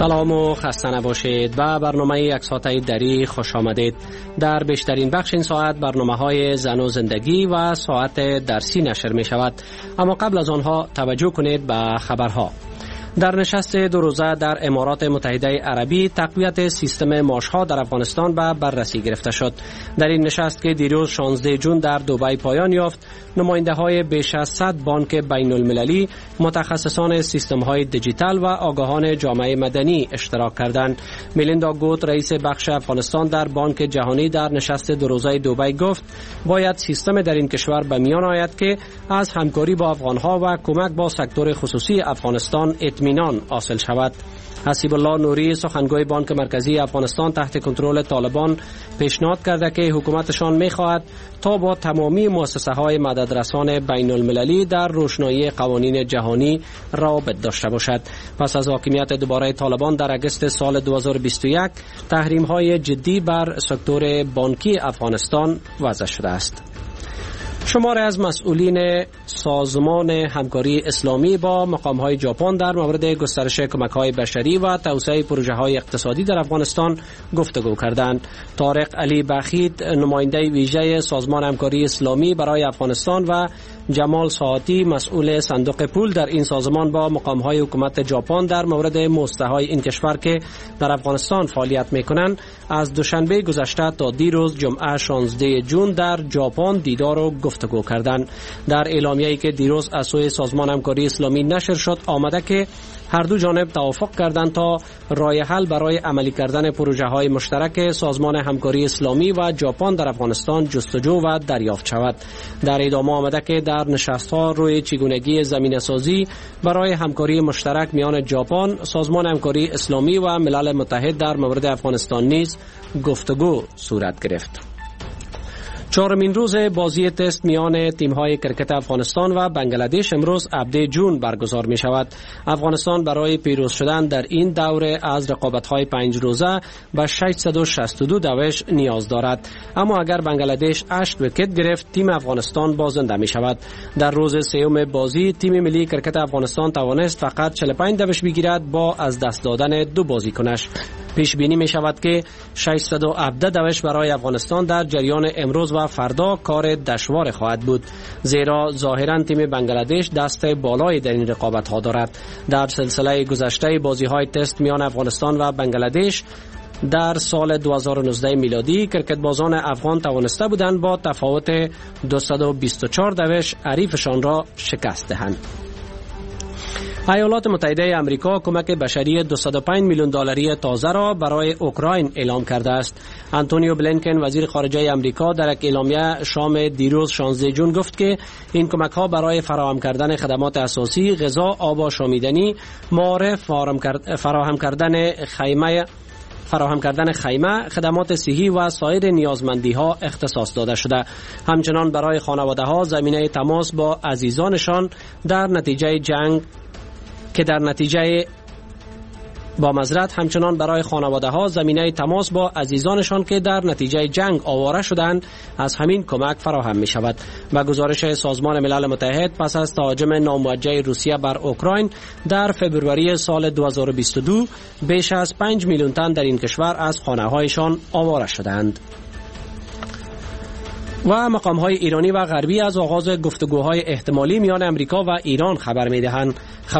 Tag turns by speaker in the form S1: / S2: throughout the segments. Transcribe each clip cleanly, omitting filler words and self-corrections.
S1: سلام و خسته نباشید. به برنامه یک ساعته دری خوش آمدید. در بیشترین بخش این ساعت برنامه‌های زن و زندگی و ساعت درسی نشر می شود. اما قبل از آنها توجه کنید به خبرها. در نشست 2 روزه در امارات متحده عربی تقویت سیستم معاشها در افغانستان به بررسی گرفته شد. در این نشست که دیروز 16 جون در دبی پایان یافت، نماینده های بیش از 100 بانک بین المللی، متخصصان سیستم های دیجیتال و آگاهان جامعه مدنی اشتراک کردند. میلیندا گوت، رئیس بخش افغانستان در بانک جهانی، در نشست 2 روزه دبی گفت باید سیستم در این کشور به میان آید که از همکاری با افغانها و کمک با سکتور خصوصی افغانستان اطمینان حاصل شود. حسیب الله نوری، سخنگوی بانک مرکزی افغانستان تحت کنترل طالبان، پیشنهاد کرده که حکومتشان می‌خواهد تا با تمامی مؤسسه‌های مددرسان بین المللی در روشنایی قوانین جهانی روابط داشته باشد. پس از حاکمیت دوباره طالبان در اگست سال 2021 تحریم‌های جدی بر سکتور بانکی افغانستان وضع شده است. شماری از مسئولین سازمان همکاری اسلامی با مقام‌های ژاپن در مورد گسترش کمک‌های بشری و توسعه پروژه‌های اقتصادی در افغانستان گفتگو کردند. طارق علی بخیت، نماینده ویژه سازمان همکاری اسلامی برای افغانستان، و جمال ساعتی، مسئول صندوق پول در این سازمان، با مقام‌های حکومت ژاپن در مورد مؤسسه‌های این کشور که در افغانستان فعالیت می‌کنند از دوشنبه گذشته تا دیروز جمعه 16 جون در ژاپن دیدار و گفتگو کردند. در اعلامیه‌ای که دیروز از سوی سازمان همکاری اسلامی نشر شد آمده که هر دو جانب توافق کردند تا راه حل برای عملی کردن پروژه‌های مشترک سازمان همکاری اسلامی و ژاپن در افغانستان جستجو و دریافت شود. در ادامه آمده که در نشست‌ها روی چگونگی زمینه‌سازی برای همکاری مشترک میان ژاپن، سازمان همکاری اسلامی و ملل متحد در مورد افغانستان نیز گفتگو صورت گرفت. 4مین روز بازی تست میان تیم‌های کرکت افغانستان و بنگلادش امروز 7 جون برگزار می شود. افغانستان برای پیروز شدن در این دوره از رقابت‌های 5 روزه به 662 دوش نیاز دارد. اما اگر بنگلادش 8 ویکت گرفت، تیم افغانستان بازنده می شود. در روز سوم بازی تیم ملی کرکت افغانستان توانست فقط 45 دوش بگیرد با از دست دادن 2 بازیکنش. پیش بینی می شود که 617 دوش برای افغانستان در جریان امروز و فردا کار دشوار خواهد بود، زیرا ظاهرا تیم بنگلادش دست بالایی در این رقابت ها دارد. در سلسله گذشته بازی های تست میان افغانستان و بنگلادش در سال 2019 میلادی کرکتبازان افغان توانسته بودند با تفاوت 224 دوش حریفشان را شکست دهند. ایالات متحده آمریکا کمک بشری 205 میلیون دلاری تازه را برای اوکراین اعلام کرده است. آنتونیو بلینکن، وزیر خارجه آمریکا، در یک اعلامیه شام دیروز 16 جون گفت که این کمک ها برای فراهم کردن خدمات اساسی، غذا، آب و شامیدنی، معارف، فراهم کردن خیمه، خدمات صحی و سایر نیازمندی ها اختصاص داده شده. همچنان برای خانواده ها زمینه تماس با عزیزانشان در نتیجه جنگ همچنان برای خانواده ها زمینه تماس با عزیزانشان که در نتیجه جنگ آواره شدند از همین کمک فراهم می شود. و گزارش سازمان ملل متحد پس از تهاجم ناموجه روسیه بر اوکراین در فبروری سال 2022 بیش از 5 میلیون تن در این کشور از خانه هایشان آواره شدند. و مقام‌های ایرانی و غربی از آغاز گفتگوهای احتمالی میان امریکا و ایران خبر می‌دهند.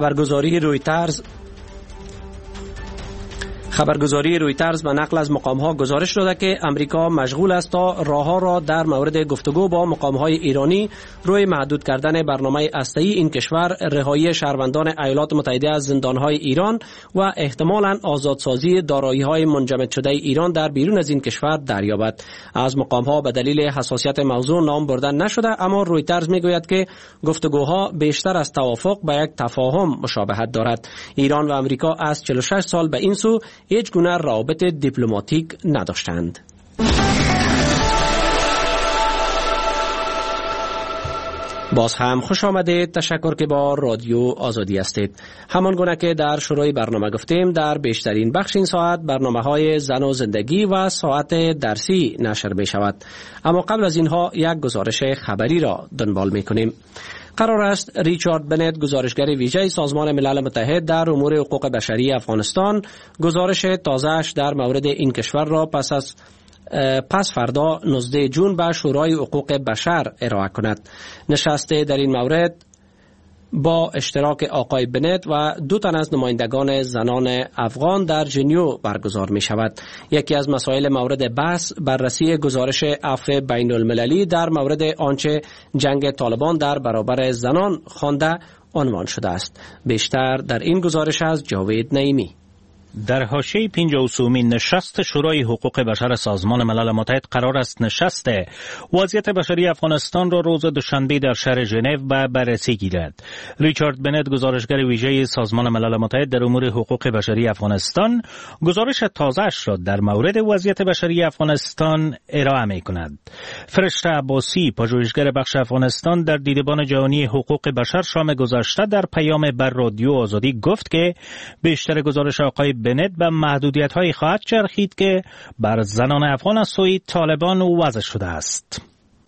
S1: خبرگزاری رویترز به نقل از مقام‌ها گزارش داده که امریکا مشغول است تا راه‌ها را در مورد گفتگو با مقام‌های ایرانی روی محدود کردن برنامه هسته‌ای این کشور، رهایی شهروندان ایالات متحده از زندان‌های ایران و احتمالاً آزادسازی دارایی‌های منجمد شده ایران در بیرون از این کشور دریابد. از مقام‌ها به دلیل حساسیت موضوع نام بردن نشده، اما رویترز می‌گوید که گفتگوها بیشتر از توافق به یک تفاهم مشابهت دارد. ایران و امریکا از 46 سال به این سو هیچ گونه روابط دیپلماتیک نداشتند. باز هم خوش آمدید. تشکر که با رادیو آزادی هستید. همان گونه که در شروع برنامه گفتیم، در بیشترین بخش این ساعت برنامه‌های زن و زندگی و ساعت درسی نشر می شود. اما قبل از اینها یک گزارش خبری را دنبال می کنیم. قرار است ریچارد بنت، گزارشگر ویژه سازمان ملل متحد در امور حقوق بشری افغانستان، گزارش تازه‌اش در مورد این کشور را پس فردا 19 جون به شورای حقوق بشر ارائه کند. نشست در این مورد با اشتراک آقای بنت و 2 تن از نمایندگان زنان افغان در ژنو برگزار می شود. یکی از مسائل مورد بحث بررسی گزارش عفو بین المللی در مورد آنچه جنگ طالبان در برابر زنان خوانده عنوان شده است. بیشتر در این گزارش از جاوید نعیمی.
S2: در حاشیه 53مین نشست شورای حقوق بشر سازمان ملل متحد قرار است نشست وضعیت بشری افغانستان را روز دوشنبه در شهر ژنو به بررسی گیرد. ریچارد بنت، گزارشگر ویژه سازمان ملل متحد در امور حقوق بشری افغانستان، گزارش تازه‌اش را در مورد وضعیت بشری افغانستان ارائه می‌کند. فرشته عباسی، پژوهشگر بخش افغانستان در دیدبان جهانی حقوق بشر شام گذشته در پیام بر رادیو آزادی گفت که بیشتر گزارش آقای بنت به محدودیت‌های خواهد چرخید که بر زنان افغان از سوی طالبان وضع شده است.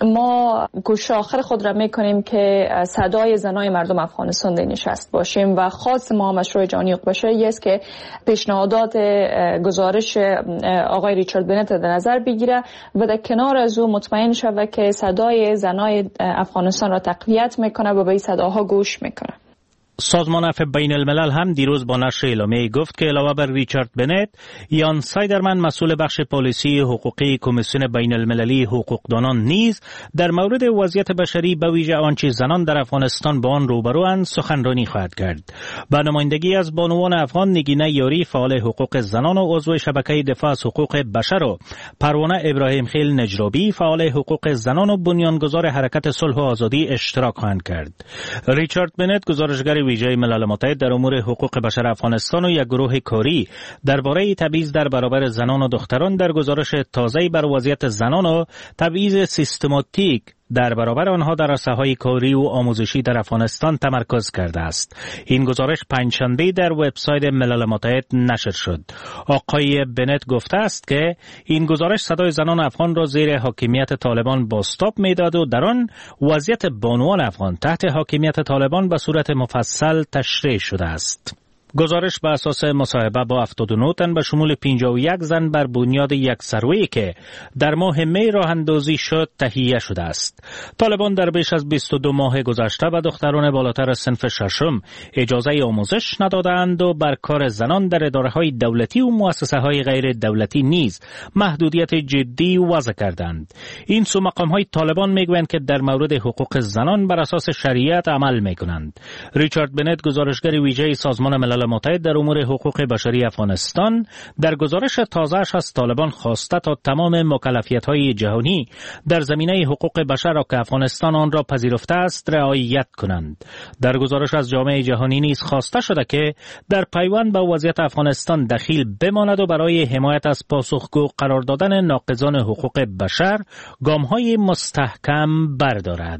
S3: ما گوش آخر خود را میکنیم که صدای زنای مردم افغانستان در نشست باشیم و خاص ما مشروع جهانی حقوق بشری است که پیشنهادات گزارش آقای ریچارد بنت در نظر بگیره و در کنار از او مطمئن شود که صدای زنای افغانستان را تقویت میکنه و به این صداها گوش میکنه.
S2: سازمان عفو بین الملل هم دیروز با نشر اعلامیه گفت که علاوه بر ریچارد بنت، یان سایدرمن، مسئول بخش پالیسی حقوقی کمیسیون بین المللی حقوقدانان نیز در مورد وضعیت بشری به ویژه آنچه زنان در افغانستان با آن روبروند سخنرانی خواهد کرد. با نمایندگی از بانوان افغان نگینه یاری، فعال حقوق زنان و عضو شبکه دفاع از حقوق بشر، و پروانه ابراهیم خیل نجرابی، فعال حقوق زنان و بنیانگذار حرکت صلح و آزادی اشتراک خواهند کرد. ریچارد بنت، گزارشگر ویژه ملل متحد در امور حقوق بشر افغانستان و یک گروه کاری درباره تبعیض در برابر زنان و دختران در گزارش تازه‌ای بر وضعیت زنان و تبعیض سیستماتیک در برابر آنها در عرصه‌های کاری و آموزشی در افغانستان تمرکز کرده است. این گزارش پنجشنبه در وبسایت ملل متحد نشر شد. آقای بنت گفته است که این گزارش صدای زنان افغان را زیر حاکمیت طالبان بازتاب می‌داد و در آن وضعیت بانوان افغان تحت حاکمیت طالبان به صورت مفصل تشریح شده است. گزارش بر اساس مصاحبه با 79 تن به شمول 51 زن بر بنیاد یک سروی که در ماه می راه اندازی شد تهیه شده است. طالبان در بیش از 22 ماه گذشته به دختران بالاتر از صنف ششم اجازه آموزش ندادند و بر کار زنان در اداره‌های دولتی و مؤسسه‌های غیر دولتی نیز محدودیت جدی وضع کردند. این سو مقام‌های طالبان میگویند که در مورد حقوق زنان بر اساس شریعت عمل میکنند. ریچارد بنت، گزارشگر ویژه سازمان ملل متحد در امور حقوق بشری افغانستان، در گزارش تازه‌اش از طالبان خواسته تا تمام مکلفیت‌های جهانی در زمینه حقوق بشر را که افغانستان آن را پذیرفته است رعایت کنند. در گزارش از جامعه جهانی نیز خواسته شده که در پیوند به وضعیت افغانستان دخیل بماند و برای حمایت از پاسخگو قرار دادن ناقضان حقوق بشر گام‌های مستحکم بردارد.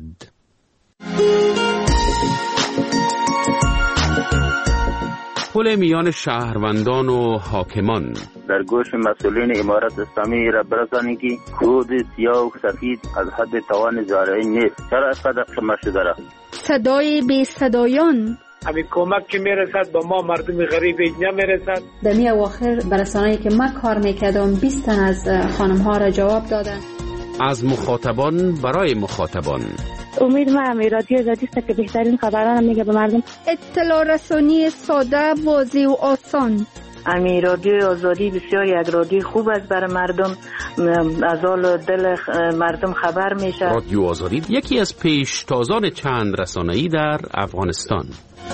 S4: پل میان شهروندان و حاکمان.
S5: در گوش مسئولین امارت اسلامی را برسانید که کود سیاه و سفید از حد توان زارعین نیست. چرا اینقدر کم شده را؟ صدای
S6: بی صدایان.
S7: همین کمک که میرسد با ما مردم غریب نمیرسد.
S6: در می اواخر برسانه‌ای که من کار میکردم 20 تن از خانم‌ها را جواب دادن.
S4: از مخاطبان برای مخاطبان.
S8: امید ما رادیو آزادی است که بهترین خبران میگه به مردم.
S9: اطلاع رسانی ساده، واضح و آسان.
S8: رادیو آزادی بسیار یک رادیو خوب است برای مردم، از حال دل مردم خبر میشه.
S4: رادیو آزادی یکی از پیشتازان چند رسانه‌ای در افغانستان.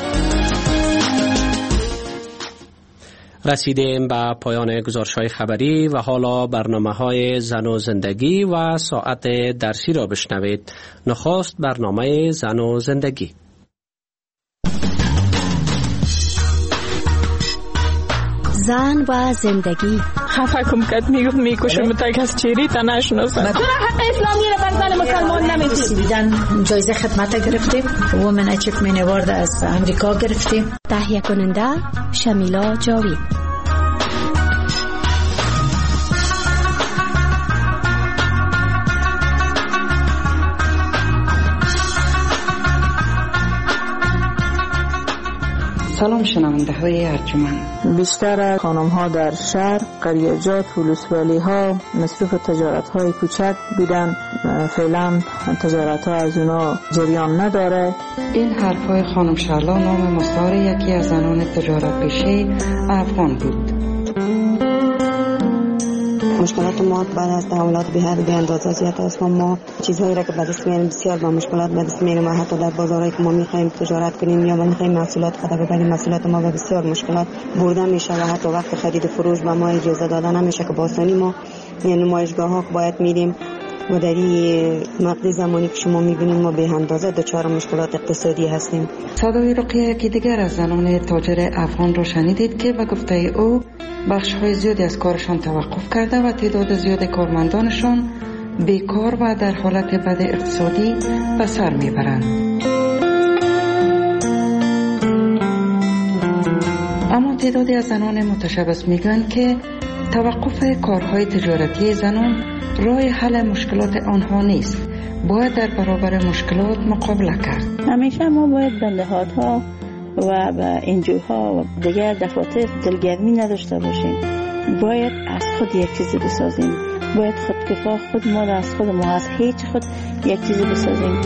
S1: رسیدیم به پایان گزارش‌های خبری و حالا برنامه‌های زن و زندگی و ساعت درسی را بشنوید. نخست برنامه زن و زندگی.
S10: زن و زندگی.
S11: خفه کم کد میکشم تا کس چیری تا نشناسم.
S12: تو حق اسلامی را بر زن مسلمان نمیدی.
S13: دیدن جایزه خدمت گرفتیم. وومن اچیومنت اوارد از امریکا گرفتیم.
S10: تهیه کننده شمیلا جاوید.
S14: سلام شنونده های ارجمند.
S15: بیشتر خانم ها در شهر، قریجات، ولسوالی ها مصروف تجارت های کوچک بودن. فعلا تجارت ها از اونا جریان نداره.
S14: این حرف های خانم شعلا نام مستعار یکی از زنان تجارت پیشه افغان بود.
S16: مشکلات ما بعد از تحولات به حد اندازه زیاد است. ما چیزهایی را که به دست میاریم بسیار با مشکلات به دست میاریم. حتی در بازارهایی که ما میخوایم تجارت کنیم یا میخوایم محصولات خود ببریم، محصولات ما به بسیار مشکلات برده میشه و حتی وقت خرید و فروش به ما اجازه داده نمیشه که با آسانی ما نمایشگاه ها باید میریم و در این مقطع زمانی که شما میبینید ما به اندازه دچار مشکلات اقتصادی هستیم.
S14: صدای رقیه که دیگر از زنان تاجر افغان را شنیدید که به گفته او بخش‌های زیادی از کارشان توقف کرده و تعداد زیاد کارمندانشان بیکار و در حالت بد اقتصادی به سر میبرند. اما تعدادی از زنان متشبث میگن که توقف کارهای تجارتی زنان راه حل مشکلات آنها نیست. باید در برابر مشکلات مقابله کرد.
S17: همیشه ما باید به نهادها و به انجوها و دیگر دفاتر دلگرمی نداشته باشیم. باید از خود یک چیزی بسازیم. باید خودکفا خود ما را از خود ما از هیچ خود یک چیزی بسازیم.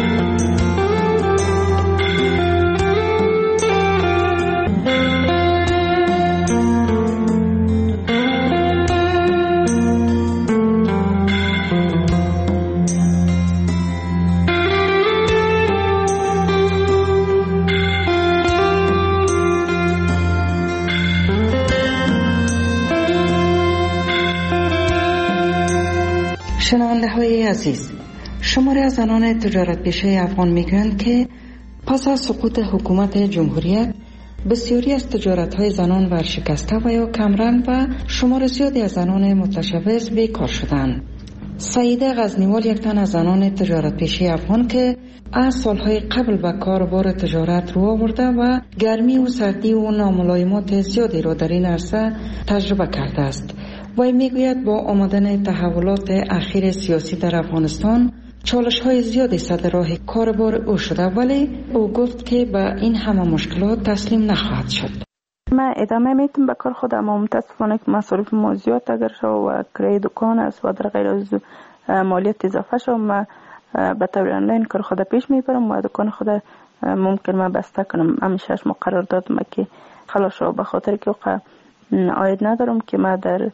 S14: شنونده های عزیز، شماری از زنان تجارت پیشه افغان میگویند که پس از سقوط حکومت جمهوریت بسیاری از تجارت های زنان ورشکسته و یا کمرنگ و شمار زیادی از زنان متشبث بیکار شدند. سعیده غزنیوال یک تن از زنان تجارت پیشه افغان که از سالهای قبل به کاروبار تجارت رو آورده و گرمی و سردی و ناملایمات زیادی را در این عرصه تجربه کرده است. وی میگوید با آمدن تحولات اخیر سیاسی در افغانستان چالش‌های زیادی صدر راه کاروبار او شده، ولی او گفت که به این همه مشکلات تسلیم نخواهد شد.
S3: من ادامه میتونم به کار خودم، اما متاسفانه که مصارف ما زیاد اگر شد و کرایه دکان است و در غیر از مالیات اضافه شد، من به طور آنلاین کار خود پیش میبرم و دکان خود ممکن من بسته کنم. همیشه ما قرار دادم که خلاص شد، به خاطر که عاید ندارم که من در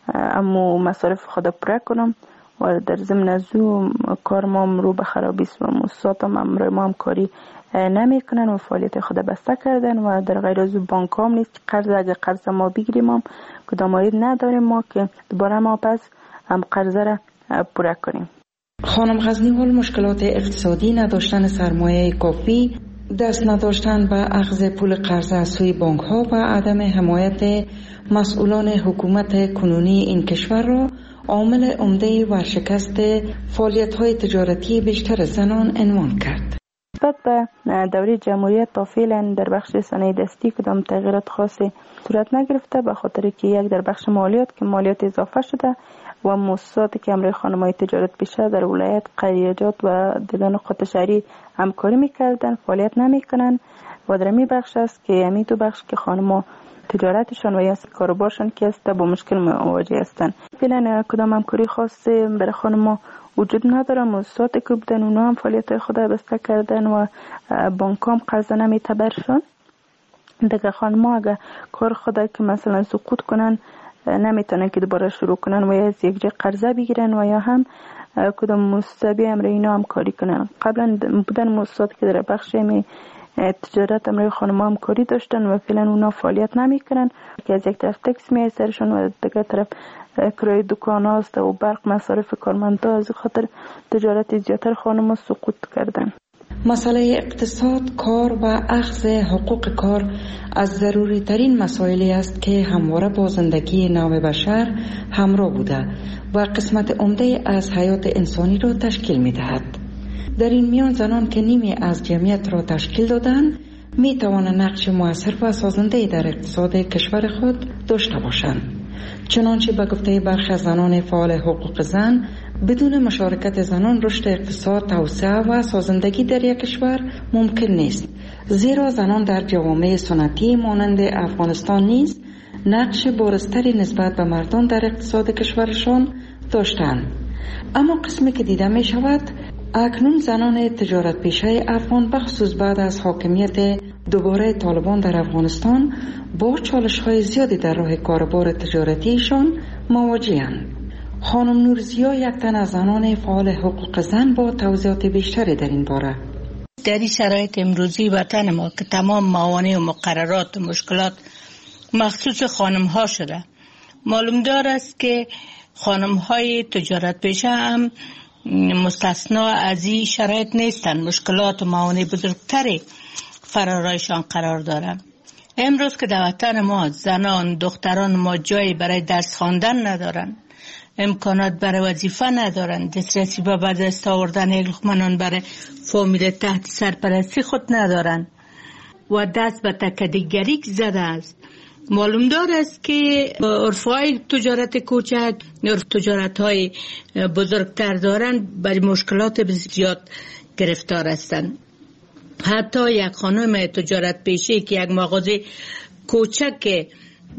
S3: اما مصارف خود پره کنم و در ضمن از او کار ما رو به خرابی است و مؤسسات ما هم کاری نمی کنن و فعالیت خود بسته کردن و در غیر از او بانک هم نیست که قرض اگر قرض ما بگیریم هم کدام عاید نداریم ما که دوباره ما پس هم قرض را پره کنیم.
S14: خانم غزنیوال مشکلات اقتصادی، نداشتن سرمایه کافی، دست نداشتن به اخذ پول قرض از سوی بانک ها و عدم حمایت مسئولان حکومت کنونی این کشور را عامل عمده ورشکست فعالیت های تجارتی بیشتر زنان عنوان کرد.
S3: بعد به دوره جمهوریت تا فعلا در بخش صنایع دستی کدام تغییرات خاصی صورت نگرفته، به خاطر که یک در بخش مالیات که مالیات اضافه شده و مؤسساتی که همراه خانم‌های تجارت پیشه در ولایت، قریجات و دیگر نقاط شهری همکاری میکردن فعالیت نمیکنن و در می بخش است که همین تو بخش که خانم‌ها تجارتشان و یا کاروبارشان که است با مشکل مواجه هستند. فعلا کدام همکاری خاصی برای خانم‌ها وجود نداره. مؤسساتی که بودن اونا هم فعالیت خود بسته کردن و بانک هم قرض نمیتبرشون. دیگه خانم‌ها اگه کار خود که مثلا سقوط کنن نمیتونن که دوباره شروع کنن و یا از یک جای قرضه بگیرن و یا هم کدام مؤسسه بیام روی اینا هم کاری کنن. قبلا بودن مؤسساتی که در بخش تجارت امروی خانم هم کاری داشتن و فعلا اونا فعالیت نمی کنن که از یک طرف تکس می سرشون و دیگر طرف کرایه دکان هاست و برق مصارف کارمندا، از خاطر تجارت زیادتر خانم ها سقوط کردن.
S14: مسئله اقتصاد، کار و اخذ حقوق کار از ضروری ترین مسائلی است که همواره با زندگی نوع بشر همراه بوده و قسمت عمده از حیات انسانی را تشکیل می دهد. در این میان زنان که نیمی از جمعیت را تشکیل دادند می توانند نقش مؤثر و سازنده در اقتصاد کشور خود داشته باشند. چنانچه به گفته برخی از زنان فعال حقوق زن بدون مشارکت زنان رشد اقتصاد، توسعه و سازندگی در یک کشور ممکن نیست، زیرا زنان در جوامع سنتی مانند افغانستان نیز نقش بارزتری نسبت به مردان در اقتصاد کشورشان داشتند. اما قسمی که دیده می شود اکنون زنان تجارت پیشه افغان بخصوص بعد از حاکمیت دوباره طالبان در افغانستان با چالش های زیادی در راه کاروبار تجارتیشان مواجه‌اند. خانم نورزیا یک تن از زنان فعال حقوق زن با توضیحات بیشتری در این باره.
S18: در این شرایط امروزی وطن ما که تمام موانع و مقررات و مشکلات مخصوص خانم ها شده، معلوم دار است که خانم های تجارت پیشه هم مستثنا از این شرایط نیستند. مشکلات و موانع بزرگتری فرارایشان قرار دارند. امروز که در وطن ما زنان دختران ما جایی برای درس خواندن ندارند، امکانات برای وظیفه ندارند، دسترسی به دست آوردن یک لقمه نان برای فامیل تحت سرپرستی خود ندارند و دست به تکدیگری زده است. معلوم دار است که عرفهای تجارت کوچک تجارت های بزرگتر دارند، برای مشکلات زیاد گرفتار هستند. حتی یک خانم تجارت پیشه که یک مغازه کوچک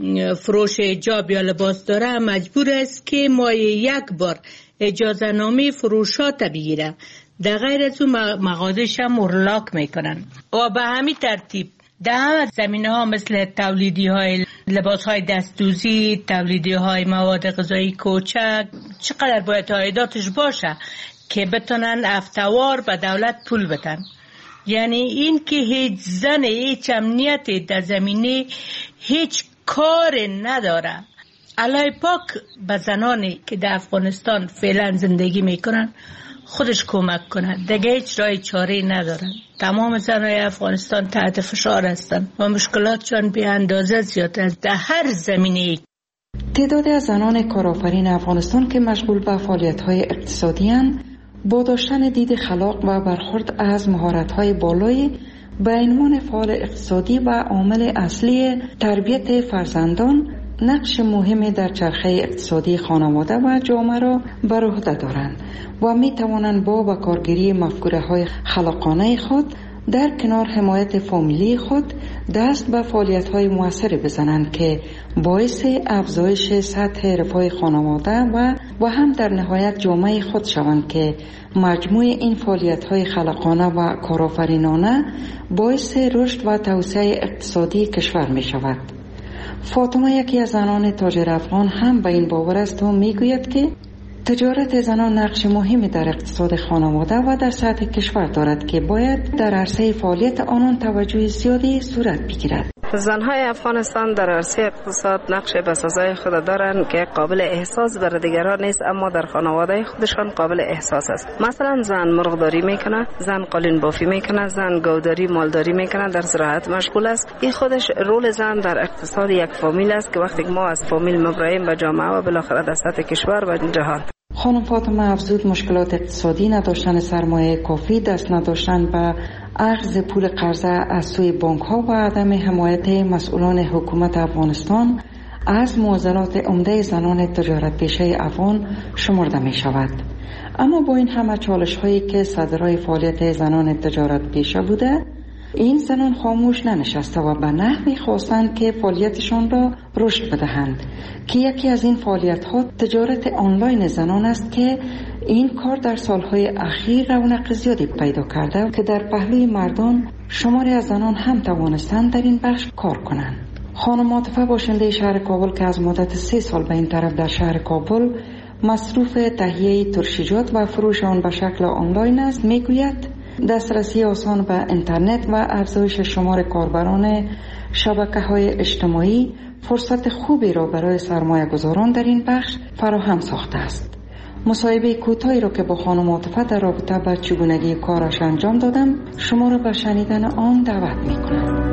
S18: فروش حجاب یا لباس داره مجبور است که ماهی یک بار اجازه نامه فروشات بگیره، در غیر از اون مغازه‌ش هم اغلاق میکنن. و به همین ترتیب در زمینه ها مثل تولیدی های لباس های دستدوزی، تولیدی های مواد غذایی کوچک، چقدر باید عایداتش باشه که بتونن افتوار به دولت پول بدن. یعنی این که هیچ زن هیچ امنیتی در زمینه هیچ کار نداره. الله پاک به زنانی که در افغانستان فعلا زندگی میکنن خودش کمک کنه، دیگه هیچ راه چاره ندارن. تمام زنای افغانستان تحت فشار هستن و مشکلاتشان بی اندازه زیاد است در هر زمینه.
S14: تعدادی از زنان کارآفرین افغانستان که مشغول به فعالیت‌های اقتصادی اند، با داشتن دید خلاق و برخورد از مهارت‌های بالایی به عنوان فعال اقتصادی و عامل اصلی تربیت فرزندان نقش مهمی در چرخه اقتصادی خانواده و جامعه را بر عهده دارند و می توانند با کارگیری مفکوره‌های خلاقانه خود در کنار حمایت فامیلی خود دست به فعالیت‌های موثری بزنند که باعث افزایش سطح رفاه خانواده و هم در نهایت جامعه خود شوند که مجموع این فعالیت‌های خلاقانه و کارآفرینانه باعث رشد و توسعه اقتصادی کشور می شود. فاطمه یکی از زنان تاجر افغان هم به این باور است و میگوید که تجارت زنان نقش مهمی در اقتصاد خانواده و در سطح کشور دارد که باید در عرصه فعالیت آنان توجه زیادی صورت بگیرد.
S19: زنهای افغانستان در عرصه اقتصاد نقش بسازای خود دارند که قابل احساس بر دیگران نیست، اما در خانواده خودشان قابل احساس است. مثلا زن مرغداری میکنه، زن قالین بافی میکنه، زن گوداری مالداری میکنه، در زراعت مشغول است. این خودش رول زن در اقتصاد یک فامیل است که وقتی ما از فامیل مبراییم به جامعه و بالاخره در سطح کشور و جهان.
S14: خانم فاطمه افزود مشکلات اقتصادی، نداشتن سرمایه کافی، دست نداشتن به اخذ پول قرضه از سوی بانک ها و عدم حمایت مسئولان حکومت افغانستان از معضلات عمده زنان تجارت پیشه افغان شمرده می شود. اما با این همه چالش هایی که صدرای فعالیت زنان تجارت پیشه بوده، این زنان خاموش ننشسته و به نحوی خواستند که فعالیتشان را رشد بدهند که یکی از این فعالیت ها تجارت آنلاین زنان است که این کار در سالهای اخیر رونق زیادی پیدا کرده که در پهلوی مردان شماری از زنان هم توانستند در این بخش کار کنند. خانم عاطفه باشنده شهر کابل که از مدت 3 سال به این طرف در شهر کابل مصروف تهیه ترشیجات و فروش آن به شکل آنلاین است، میگوید دسترسی آسان به اینترنت و افزایش شمار کاربران شبکه‌های اجتماعی فرصت خوبی را برای سرمایه‌گذاران در این بخش فراهم ساخته است. مصاحبه کوتاهی را که با خانم عاطفه در رابطه با چگونگی کارش انجام دادم، شما را به شنیدن آن دعوت می‌کنم.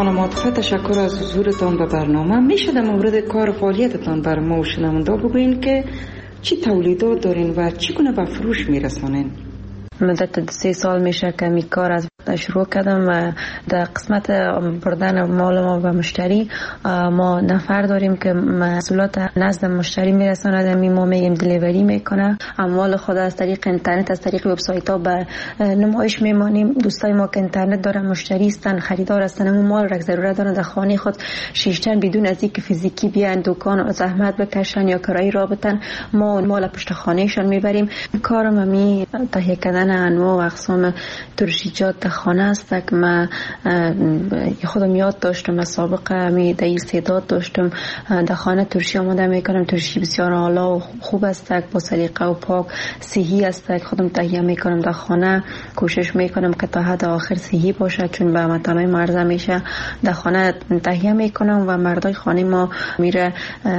S14: خانم عاطفه تشکر از حضورتان به برنامه. میشه در مورد کار فعالیتتان بر ما و شنونده بگوین که چی تولیدات دارین و چگونه به فروش میرسانین؟
S20: مدت 3 سال میشه که می کار از شروع کردم و در قسمت بردن مال ما به مشتری ما نفر داریم که محصولات نزد مشتری میرساند. ما میگیم دلیوری میکنه. اموال خود از طریق اینترنت از طریق وبسایت ها به نمایش میمانیم. دوستای ما که اینترنت دارن مشتری هستن خریدار هستن اما مال را ضرورت دارن در خانه خود شیشتن بدون از اینکه فیزیکی بیان دکان زحمت بکشن یا کرایه را بدن ما مال پشت خانهشان میبریم. کارم می تهیه کردن انواع و اقسام ترشیجات خانه است که من خودم یاد داشتم. از سابقه می در استعداد داشتم در خانه ترشی آماده میکنم. ترشی بسیار اعلی و خوب است با سلیقه و پاک صحی است. خودم تهیه میکنم در خانه. کوشش میکنم که تا حد آخر صحی باشه چون به مطالب عرضه میشه. در خانه تهیه میکنم و مردای خانه ما میره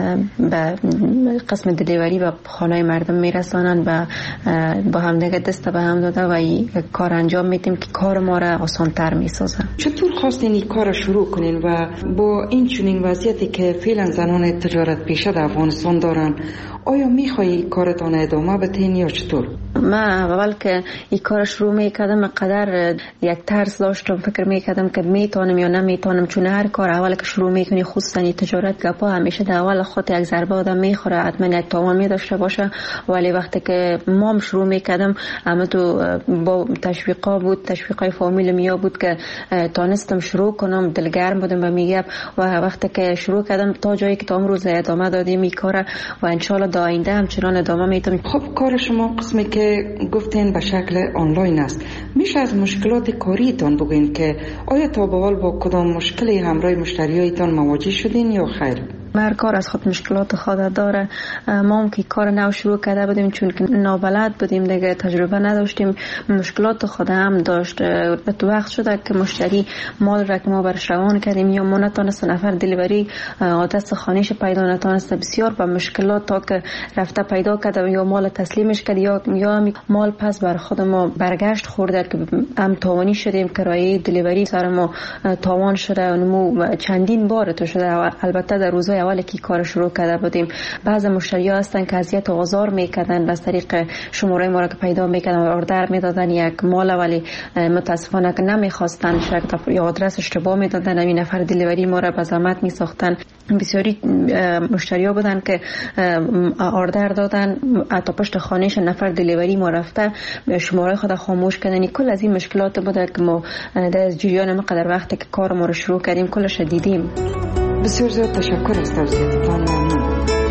S20: به قسم دلیوری و خانه مردم میرسانن و با هم دیگه دست به هم داده و کار انجام میدیم که کار ما را آسان تر میسازن.
S14: چطور خواستین این کار شروع کنین و با این چنین وضعیتی که فعلا زنان تجارت پیشه در افغانستان دارن آیا میخوایی کارتان ادامه بدین یا چطور؟
S20: من اول که این کار شروع میکردم قدر یک ترس داشتم. فکر میکردم که میتونم یا نمیتونم چون هر کار اول که شروع میکنی خصوصا تجارت گپا همیشه در اول خود یک ضربه آدم میخوره حتما یک تاوان میداشته باشه. ولی وقتی که مام شروع میکردم اما تو با تشویقا بود تشویقای فامیل میا بود که تانستم شروع کنم. دلگرم بودم و میگم و وقتی که شروع کردم تا جایی که تا امروز ادامه دادیم این کار و ان شاء الله در آینده همچنان ادامه میدم.
S14: خب کار شما قسمی که گفتین به شکل آنلاین است. میشه از مشکلات کاریتان بگین که آیا تا به حال با کدام مشکلی همراه مشتریایتان مواجه شدین یا خیر؟
S20: هر کار از خود مشکلات خود داره. ما هم که کار نو شروع کرده بودیم چون که نابلد بودیم دیگه تجربه نداشتیم. مشکلات خود هم داشت. به تو وقت شده که مشتری مال را که ما برش روان کردیم یا ما نتانست نفر دلیوری آدرس خانهش پیدا نتانست بسیار با مشکلات تا که رفته پیدا کرده یا مال تسلیمش کرد یا مال پس بر خود ما برگشت خورده که هم تاوانی شدیم. کرایه دلیوری سر ما تاوان شده و چندین بار تو شده. البته در روزهای اولی که کار شروع کرده بودیم بعضی مشتری‌ها هستن که اذیت و آزار میکردن از طریق شماره ما را که پیدا میکردن و اوردر میدادن یک مال ولی متاسفانه که نمیخواستن شرکت یا آدرس اشتباه میدادن. این نفر دلیوری ما را به زحمت میساختن. بسیاری مشتری‌ها بودن که اوردر دادن تا پشت خانهش نفر دلیوری ما رفته شماره خود خاموش کردن. کل از این مشکلات بوده که ما در جریان مقدار وقتی که کار ما رو شروع کردیم کلش دیدیم.
S14: بسیار زیاد تشکر از توضیحاتتان. ممنون.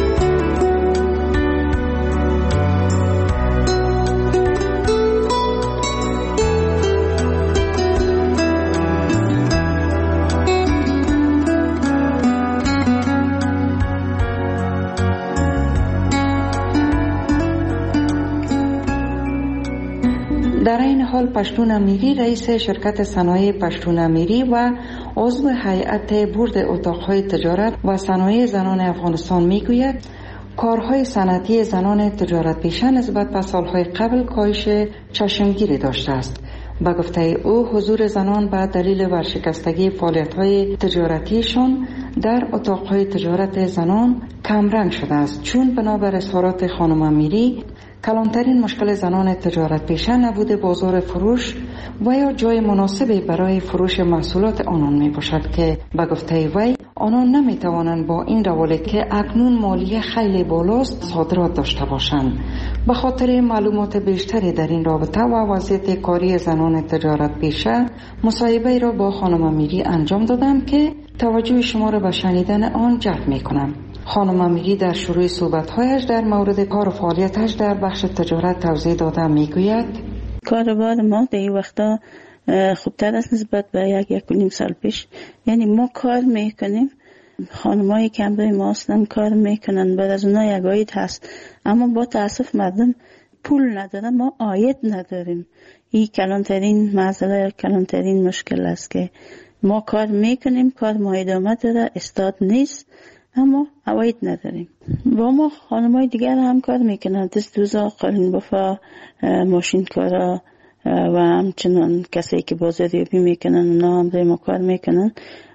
S14: در این حال پشتون امیری رئیس شرکت صنایع پشتون امیری و عضو هیئت بورد اتاقهای تجارت و صنایع زنان افغانستان میگوید کارهای صنعتی زنان تجارت پیشه نسبت به سالهای قبل کاهش چشمگیری داشته است. با گفته او حضور زنان به دلیل ورشکستگی فعالیت‌های تجارتیشان در اتاقهای تجارت زنان کمرنگ شده است چون بنابر اظهارات خانم امیری کلانترین مشکل زنان تجارت پیشه نبوده بازار فروش و یا جای مناسبی برای فروش محصولات آنان می باشد که به گفته وی آنان نمی توانند با این روال که اکنون مالیه خیلی بالاست صادرات داشته باشند. به خاطر معلومات بیشتری در این رابطه و وضعیت کاری زنان تجارت پیشه مصاحبه را با خانم امیری انجام دادم که توجه شما را به شنیدن آن جلب می کنم. خانم امیری در شروع صحبت‌هایش در مورد کار و فعالیتش در بخش تجارت توضیح داده میگوید
S17: کاروبار ما در این وقتا خوبتر است نسبت به یک و نیم سال پیش. یعنی ما کار میکنیم، خانمایی که همراه ما هستن کار میکنن، بعد از اونها یک عاید هست، اما با تاسف مردم پول ندارن، ما عاید نداریم. این کلانترین مسئله، کلانترین مشکل است که ما کار میکنیم، کار ما ادامه داره، استاد نیست، اما عواید نداریم. با ما خانمای دیگر هم کار میکنن، دست دوزا، قالین بافا، ماشین کارا و همچنان کسایی که بازاریابی میکنن اونا هم ما کار میکنن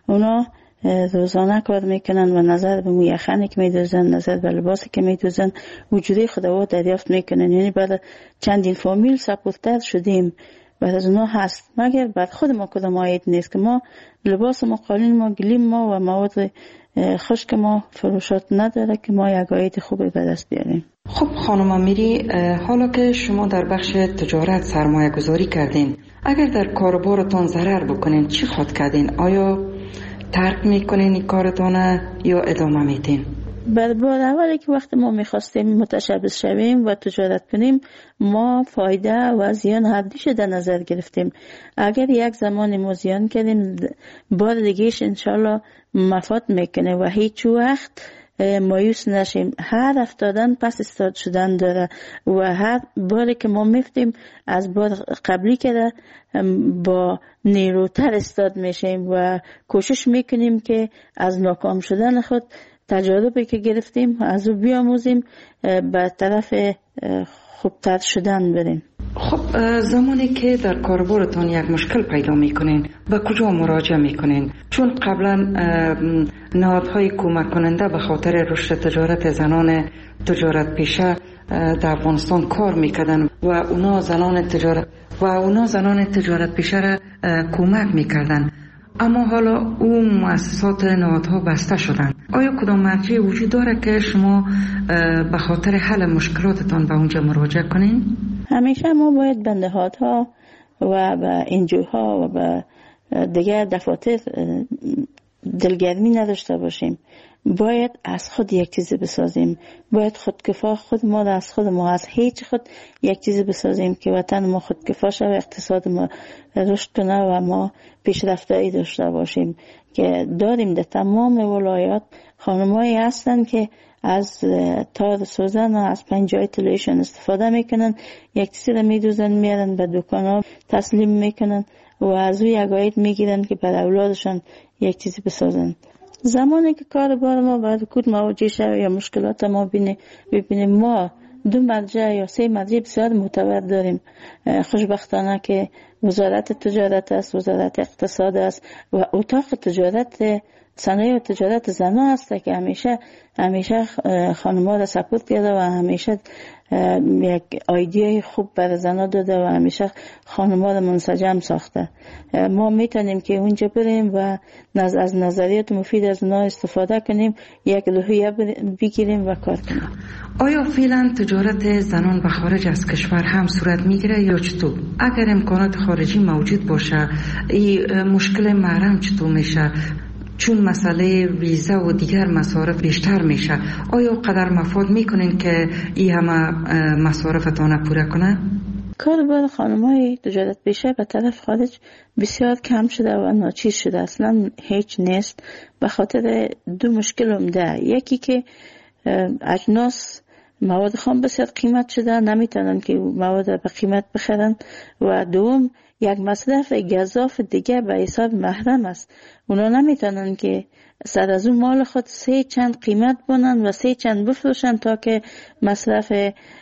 S17: اونا روزانه کار میکنن و نظر به یخنی که میدوزن، نظر به لباسی که میدوزن، وجودی خودوا دریافت میکنن. یعنی بعد چندین فامیل سپورتر شدیم، بعد از اونا هست، مگر بعد خود ما کدام آید نیست که ما لباس ما، قالین ما، گلیم ما و مواد خشک ما فروشات نداره که ما یک آید خوبی به دست بیاریم.
S14: خب خانم امیری، حالا که شما در بخش تجارت سرمایه گذاری کردین، اگر در کاربارتان ضرر بکنین چی خود کردین؟ آیا ترک میکنین این کارتان یا ادامه میدین؟
S17: بار اولی که وقتی ما میخواستیم متشبث شویم و تجارت کنیم، ما فایده و زیان هر دوش در نظر گرفتیم. اگر یک زمان ما زیان کردیم، بار دیگهش انشالله مفاد میکنه و هیچ وقت مایوس نشیم. هر افتادن پس استاد شدن داره و هر باری که ما میفتیم از بار قبلی که با نیروتر استاد میشیم و کوشش میکنیم که از ناکام شدن خود تجربه که گرفتیم از او بیاموزیم، به طرف خوبتر شدن بریم.
S14: خب زمانی که در کاربارتان یک مشکل پیدا میکنین به کجا مراجعه میکنین؟ چون قبلا نهادهای کمک کننده به خاطر رشد تجارت زنان تجارت پیشه در افغانستان کار میکردن و اونا زنان تجارت پیشه را کمک میکردن، اما حالا اون مؤسسات نهادها بسته شدن. آیا کدام مرجع وجود داره که شما به خاطر حل مشکلاتتان به اونجا مراجعه کنین؟
S17: همیشه ما باید به نهادها و به انجوها و به دیگر دفاتر دلگرمی نداشته باشیم. باید از خود یک چیزی بسازیم. باید خودکفا خود ما از خود ما از هیچ خود یک چیزی بسازیم که وطن ما خودکفا شود، اقتصاد ما رشد کنه و ما پیشرفتایی داشته باشیم. که داریم در تمام ولایات خانمایی هستن که از تار سوزن و از پنجای طلایشان استفاده میکنن، یک چیزی را میدوزن میارن به دکان ها تسلیم میکنن و از او یک عاید میگیرن که بر اولادشان یک چیزی بسازن. زمانی که کار بار ما بعد کود مواجه شد یا مشکلات ما ببینیم، ما 2 مرجع یا 3 مرجع بسیار معتبر داریم. خوشبختانه که وزارت تجارت است، وزارت اقتصاد است و اتاق تجارت صنایع و تجارت زنان است که همیشه خانم‌ها را سپورت کرده و همیشه یک ایده خوب برای زنان داده و همیشه خانم‌ها را منسجم ساخته. ما میتونیم که اونجا بریم و از نظریات مفید از اونها استفاده کنیم، یک روحیه بگیریم و کار کنیم.
S14: آیا فعلا تجارت زنان به خارج از کشور هم صورت میگیره یا چطور؟ اگر امکانات خارجی موجود باشه، این مشکل محرم چطور میشه؟ چون مسئله ویزا و دیگر مصارف بیشتر میشه، آیا قدر مفاد میکنین که این همه مصارفتان پوره کنه؟
S17: کار بار خانم‌های تجارت پیشه به طرف خارج بسیار کم شده و ناچیز شده، اصلا هیچ نیست. به خاطر 2 مشکل عمده. یکی که اجناس مواد خام بسیار قیمت شده، نمیتونن که مواد به قیمت بخرن، و دوم یک مصرف گزاف دیگه به حساب محرم است. اونا نمیتونن که سر از اون مال خود 3 چند قیمت بونن و 3 چند بفروشن تا که مصرف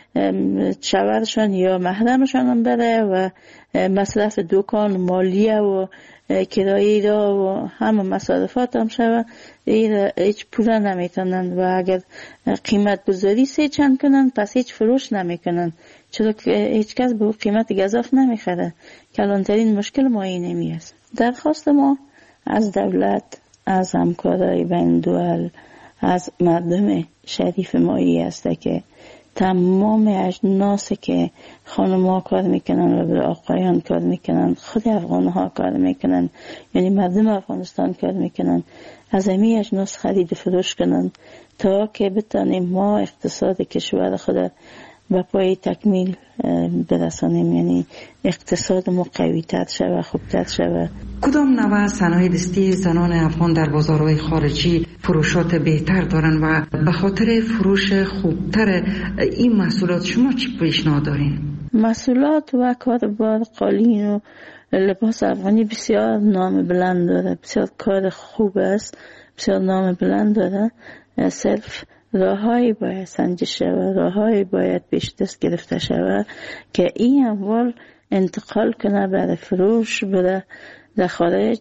S17: شوهرشان یا محرمشان بره و مصرف دکان، مالیه و کرایه را و همه مصارفات هم شود. هیچ پوله نمیتونن و اگر قیمت گذاری 3 چند کنن پس هیچ فروش نمیکنن، چرا که هیچ کس به قیمت گزاف نمیخره. کلانترین مشکل ما اینه میست. درخواست ما از دولت، از همکارای بین دول، از مردم شریف مایی است که تمام اجناسی که خانم‌ها کار میکنن و به آقایان کار میکنن، خود افغان‌ها کار میکنن، یعنی مردم افغانستان کار میکنن، از همین اجناس خرید و فروش کنن تا که بتانیم ما اقتصاد کشور خود به پای تکمیل برسانیم، یعنی اقتصاد ما قوی‌تر شود، خوبتر شود.
S14: کدام نوع صنایع دستی زنان افغان در بازارهای خارجی فروشات بهتر دارن و به خاطر فروش خوبتر این محصولات شما چی پیشنهاد دارین؟
S17: محصولات و کاربار قالین و لباس افغانی بسیار نام بلند داره، بسیار کار خوب است، بسیار نام بلند داره. صرف راههایی باید سنجش شود، راههایی باید پیش دست گرفته شود که این اموال انتقال کنه برای فروش بره در خارج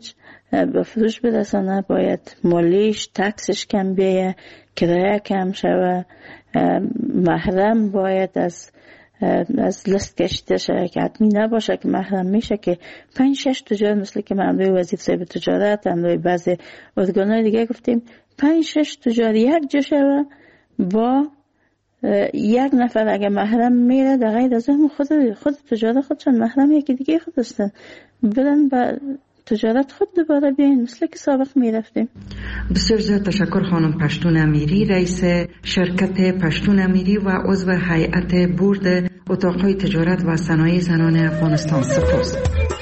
S17: به فروش برسانه، باید مالیش تکسش کم بیایه، کرایه کم شوه، محرم باید از لیست کشیده شده که حتمی نباشه که محرم میشه که 5-6 تجار مثل که مملوی وزیر صاحب تجارت، مملوی بعضی ارگانهای دیگه گفتیم 5-6 تجار یک جا شده با یک نفر اگه محرم میره در غیر از اون خود تجارت خودشون محرم یکی دیگه خود هستن، برن با تجارت خود دوباره بیاین مثل که سابق میرفتیم.
S14: بسیار زیاد تشکر خانم پشتون امیری، رئیس شرکت پشتون امیری و عضو هیئت بورد اتاقهای تجارت و صنایع زنان افغانستان. سپاس.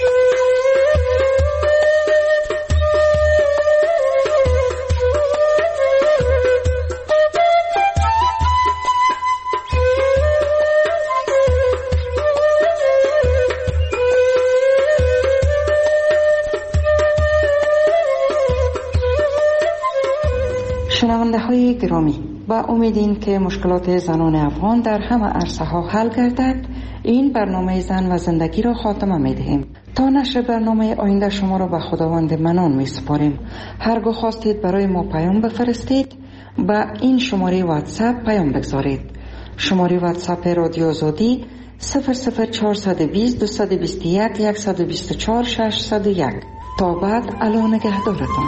S14: شنونده های گرامی، با امیدین که مشکلات زنان افغان در همه عرصه ها حل گردد، این برنامه زن و زندگی را خاتمه می دهیم. تا نشر برنامه آینده شما را به خداوند منان می سپاریم. هرگاه خواستید برای ما پیام بفرستید، با این شماره واتساپ پیام بگذارید. شماره واتساپ رادیو آزادی 00420 221 124 601. تا بعد، الا نگهدارتان.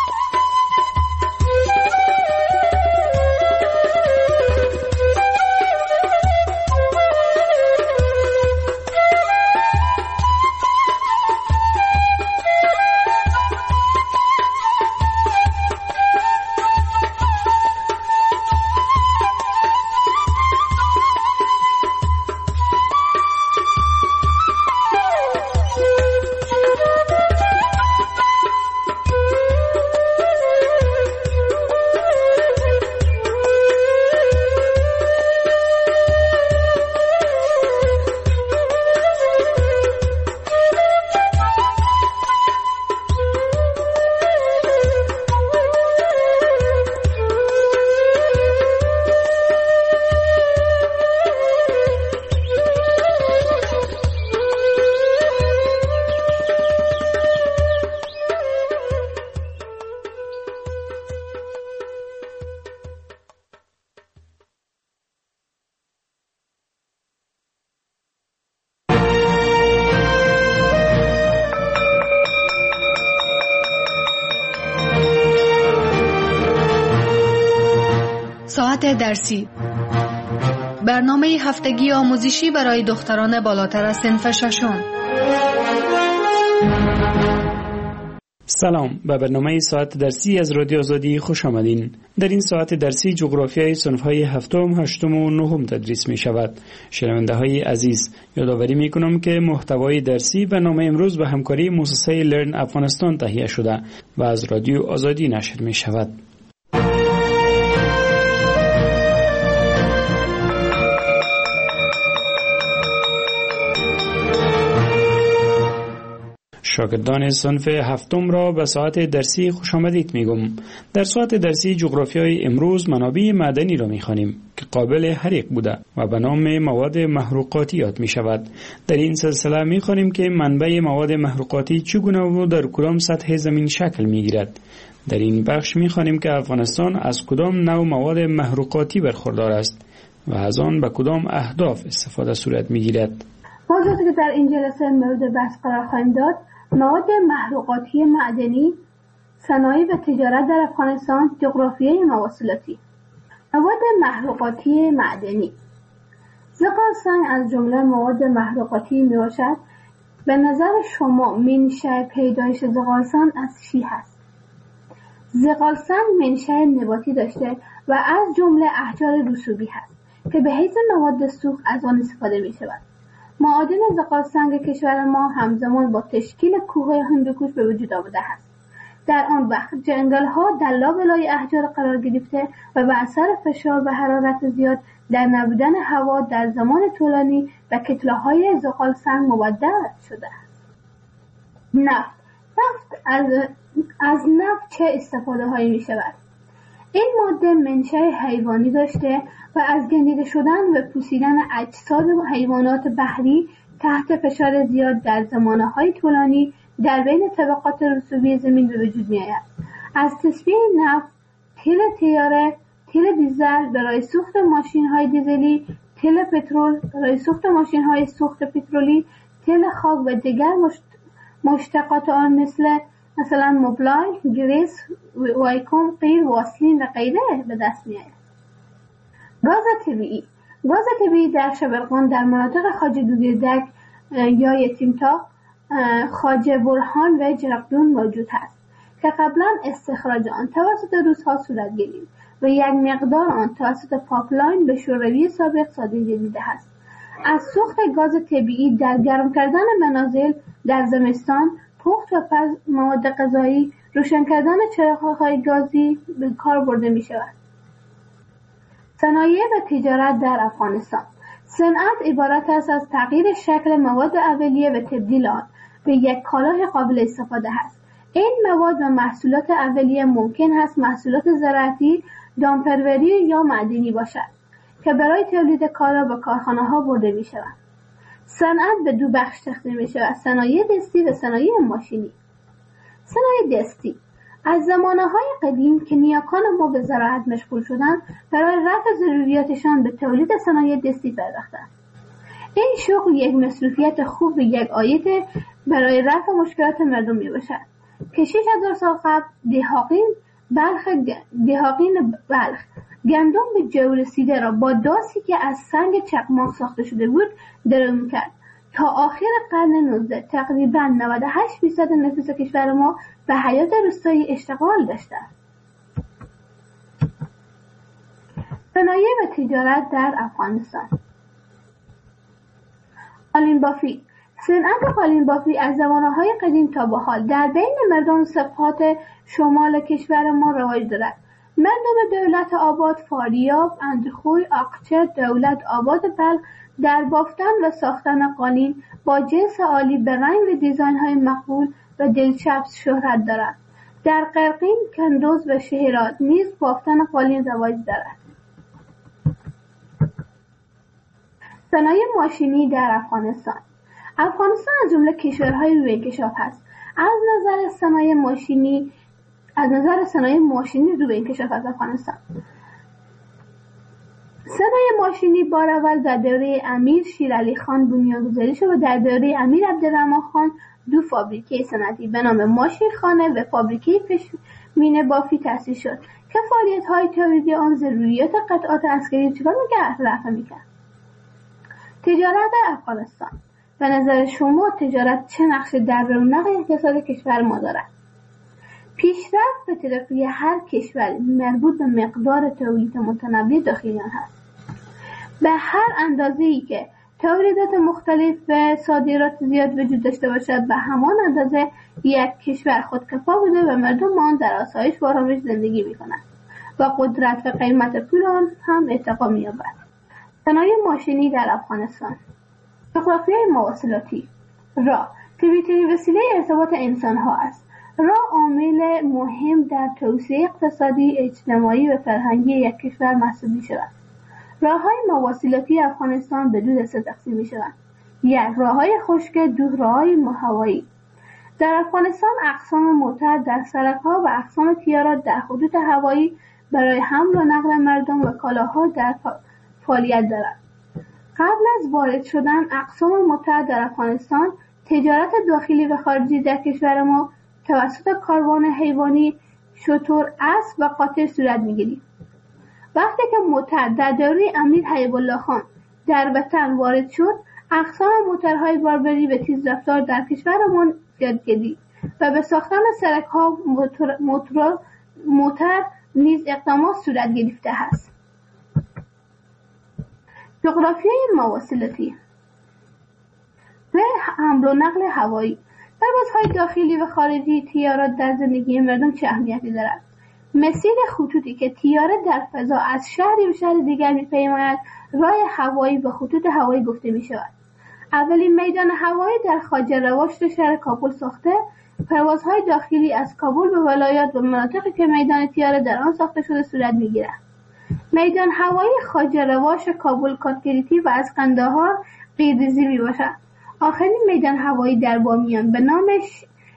S21: ساعت درسی، برنامه هفتگی آموزشی برای دختران بالاتر از صنف ششم.
S22: سلام، به برنامه ساعت درسی از رادیو آزادی خوش آمدین. در این ساعت درسی جغرافیای صنف‌های هفتم، هشتم و نهم تدریس می شود. شنونده های عزیز، یادآوری می کنم که محتوای درسی برنامه امروز به همکاری مؤسسه لرن افغانستان تهیه شده و از رادیو آزادی نشر می شود. شاگردان صنف هفتم را به ساعت درسی خوش آمدید میگم. در ساعت درسی جغرافیای امروز منابع معدنی را میخوانیم که قابل حریق بوده و به نام مواد محروقاتی یاد می شود. در این سلسله میخوانیم که منبع مواد محروقاتی چگونه و در کدام سطح زمین شکل میگیرد. در این بخش میخوانیم که افغانستان از کدام نوع مواد محروقاتی برخوردار است و از آن به کدام اهداف استفاده صورت میگیرد.
S23: موضوعی که در این جلسه مورد بحث قرار خواهیم داد، مواد محروقاتی معدنی، صنایع و تجارت در افغانستان، جغرافیای مواصلاتی. مواد محروقاتی معدنی. زغال سنگ از جمله مواد محروقاتی می باشد. به نظر شما منشأ پیدایش زغال سنگ از چی هست؟ زغال سنگ منشأ نباتی داشته و از جمله احجار رسوبی هست که به حیث مواد سوخت از آن استفاده می شود. معادن زغال سنگ کشور ما همزمان با تشکیل کوه هندوکش به وجود آمده است. در آن وقت جنگل‌ها در لابلای احجار قرار گرفته و به اثر فشار و حرارت زیاد در نبودن هوا در زمان طولانی به کتله‌های زغال سنگ مبدل شده است. نفت از نفت چه استفاده‌هایی می‌شود؟ این ماده منشأ حیوانی داشته و از گندیده شدن و پوسیدن اجساد و حیوانات بحری تحت فشار زیاد در زمانه‌های طولانی در بین طبقات رسوبی زمین به وجود می آید. از تصفیه نفت، تیل طیاره، تیل دیزل برای سوخت ماشین های دیزلی، تیل پترول برای سوخت ماشین های سوخت پترولی، تیل خاک و دیگر مشتقات آن مثلا موبلای، گریس، وایکوم، قیر، واسلین و غیره به دست می آید. گاز طبیعی. گاز طبیعی در شبرغان در مناطق خواجه دودیردک یا یتیمتا، خواجه برهان و جرقدون موجود است که قبلا استخراج آن توسط روس‌ها صورت گرفت و یک مقدار آن توسط پاپلاین به شوروی سابق صادر دیده است. از سوخت گاز طبیعی در گرم کردن منازل در زمستان، پخت و پز مواد غذایی، روشن کردن چراغ‌های گازی به کار برده می شود. صنایع و تجارت در افغانستان. صنعت عبارت است از تغییر شکل مواد اولیه و تبدیل آن به یک کالای قابل استفاده است. این مواد و محصولات اولیه ممکن است محصولات زراعتی، دامپروری یا معدنی باشد که برای تولید کالا به کارخانه‌ها برده می‌شوند. صنعت به دو بخش تقسیم می‌شود: صنایع دستی و صنایع ماشینی. صنایع دستی از زمانه‌های قدیم که نیاکان ما به زراعت مشغول شدند، برای رفع ضروریاتشان به تولید صنایع دستی پرداختند. این شغل یک مصروفیت خوب و یک عاید برای رفع مشکلات مردم میباشد که 6000 سال قبل دهاقین بلخ گندم به جو رسیده را با داسی که از سنگ چقماق ساخته شده بود درو می‌کرد. تا آخر قرن 19 تقریباً 98% نفوس کشور ما به حیات روستایی اشتغال داشتند. صنایع و تجارت در افغانستان. قالین بافی. صنعت قالین بافی از زمانهای قدیم تا به حال در بین مردم سبخات شمال کشور ما رواج دارد. مردم دولت آباد، فاریاب، اندخوی، آقچه، دولت آباد بلخ در بافتن و ساختن قالین با جنس عالی به رنگ و دیزاین های مقبول و دلچسب شهرت دارد. در قرقین، کندوز و شهرات نیز بافتن قالین رواج دارد. صنایع ماشینی در افغانستان. افغانستان از جمله کشورهای روی انکشاف است. از نظر صنایع ماشینی روی انکشاف از افغانستان. صنایع ماشینی بار اول در دوره امیر شیرعلی خان بنیانگذاری شد و در دوره امیر عبدالرحمن خان دو فابریکه صنعتی به نام ماشین خانه و فابریکه پشمینه بافی تأسیس شد که فعالیت‌های تولیدی آن ضروریات قطعات عسکری چگونه رفع می‌کرد. تجارت افغانستان. به نظر شما تجارت چه نقشی در رونق اقتصاد کشور ما دارد؟ پیشرفت و ترقی هر کشور مربوط به مقدار تولید متنوع داخلی آن است. به هر اندازه‌ای که تولیدات مختلف و صادرات زیاد وجود داشته باشد، به همان اندازه یک کشور خودکفا بوده و مردم آن در آسایش و آرامش زندگی می‌کنند و قدرت و قیمت پول آن هم ارتقا می‌یابد. صنایع ماشینی در افغانستان. جغرافیای مواصلاتی. راه طبیعی‌ترین وسیله ارتباط انسان‌ها است. راه عامل مهم در توسعه اقتصادی، اجتماعی و فرهنگی یک کشور محسوب می‌شود. راه‌های مواصلاتی افغانستان به دو دسته تقسیم می‌شوند: یک راه‌های خشک، دو راه‌های هوایی. در افغانستان اقسام موتر در سرک‌ها و اقسام تیارات در خطوط هوایی برای حمل و نقل مردم و کالاها در فعالیت دارد. قبل از وارد شدن اقسام موتر در افغانستان، تجارت داخلی و خارجی در کشور ما توسط کاروان حیوانی، شتر، اسب و قاطر صورت می‌گیرد. وقتی که موتر در دوره امیر حبیب الله خان در وطن وارد شد، اقسام موترهای باربری و تیزرفتار در کشورمان زیاد گردید و به ساختن سرک‌ها موتر نیز اقدامات صورت گرفته است. جغرافیای مواصلاتی و حمل و نقل هوایی. پروازهای داخلی و خارجی تیارات در زندگی مردم چه اهمیتی دارد؟ مسیر خطوطی که تیاره در فضا از شهری به شهر دیگر می‌پیماید راه هوایی و خطوط هوایی گفته می‌شود. اولین میدان هوایی در خواجه رواشت شهر کابل ساخته، پروازهای داخلی از کابل به ولایات و مناطقی که میدان تیاره در آن ساخته شده صورت می‌گیرد. میدان هوایی خواجه رواش کابل کاتگریتی و از قندهار قیرزی میباشد. آخرین میدان هوایی در بامیان به نام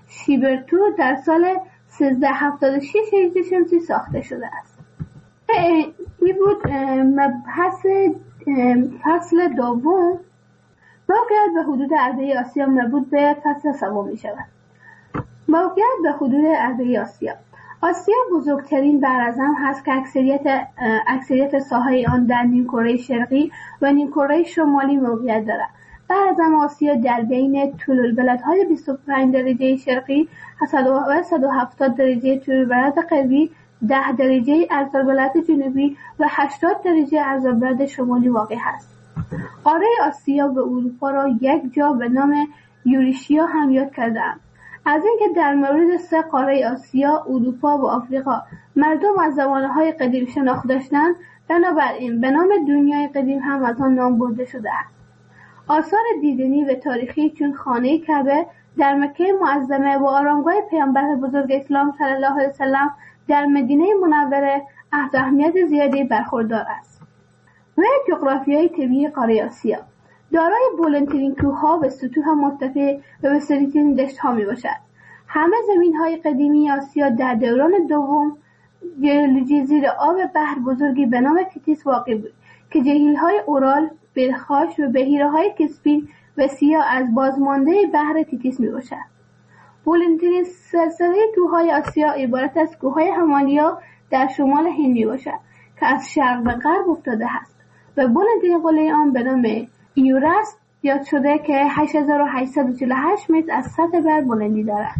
S23: شیبرتو در سال 1376 هجری شمسی ساخته شده است. این بود مبحث فصل دوم. موقعیت به حدود عربه آسیا مربوط به فصل سوم می شود. موقعیت به حدود عربه آسیا. آسیا بزرگترین براعظم هست که اکثریت ساحه آن در نیمکره شرقی و نیمکره شمالی موقعیت دارد. براعظم آسیا در بین طول البلدهای 25 درجه شرقی و 170 درجه طول البلد غربی، 10 درجه عرض البلد جنوبی و 80 درجه عرض البلد شمالی واقع است. قاره آسیا به اروپا را یک جا به نام یوریشیا هم یاد کرده‌اند. از اینکه در مورد سه قاره آسیا، اروپا و آفریقا مردم از زمانهای قدیم شناخته داشتند، بنابراین به نام دنیای قدیم هم از آن نام برده شده است. آثار دیدنی و تاریخی چون خانه کعبه در مکه معظمه و آرامگاه پیامبر بزرگ اسلام صلی الله علیه وسلم در مدینه منوره از اهمیت زیادی برخوردار است. و جغرافیای طبیعی قاره آسیا دارای بلندترین کوه‌ها و سطوح مرتفع و وسیع‌ترین دشت‌ها میباشد. همه زمین‌های قدیمی آسیا در دوران دوم ژئولوژی زیر آب بحر بزرگی به نام تیتیس واقع بود که جهیل‌های اورال، بلخاش و بحیره‌های کسپین و سیاه از بازمانده بحر تیتیس میباشد. بلندترین سلسله کوه‌های آسیا عبارت از کوه‌های همالیا در شمال هند میباشد که از شرق به غرب افتاده است و بلندترین قله آن به نام ایورست یاد شده که 8848 متر از سطح بر بلندی دارد.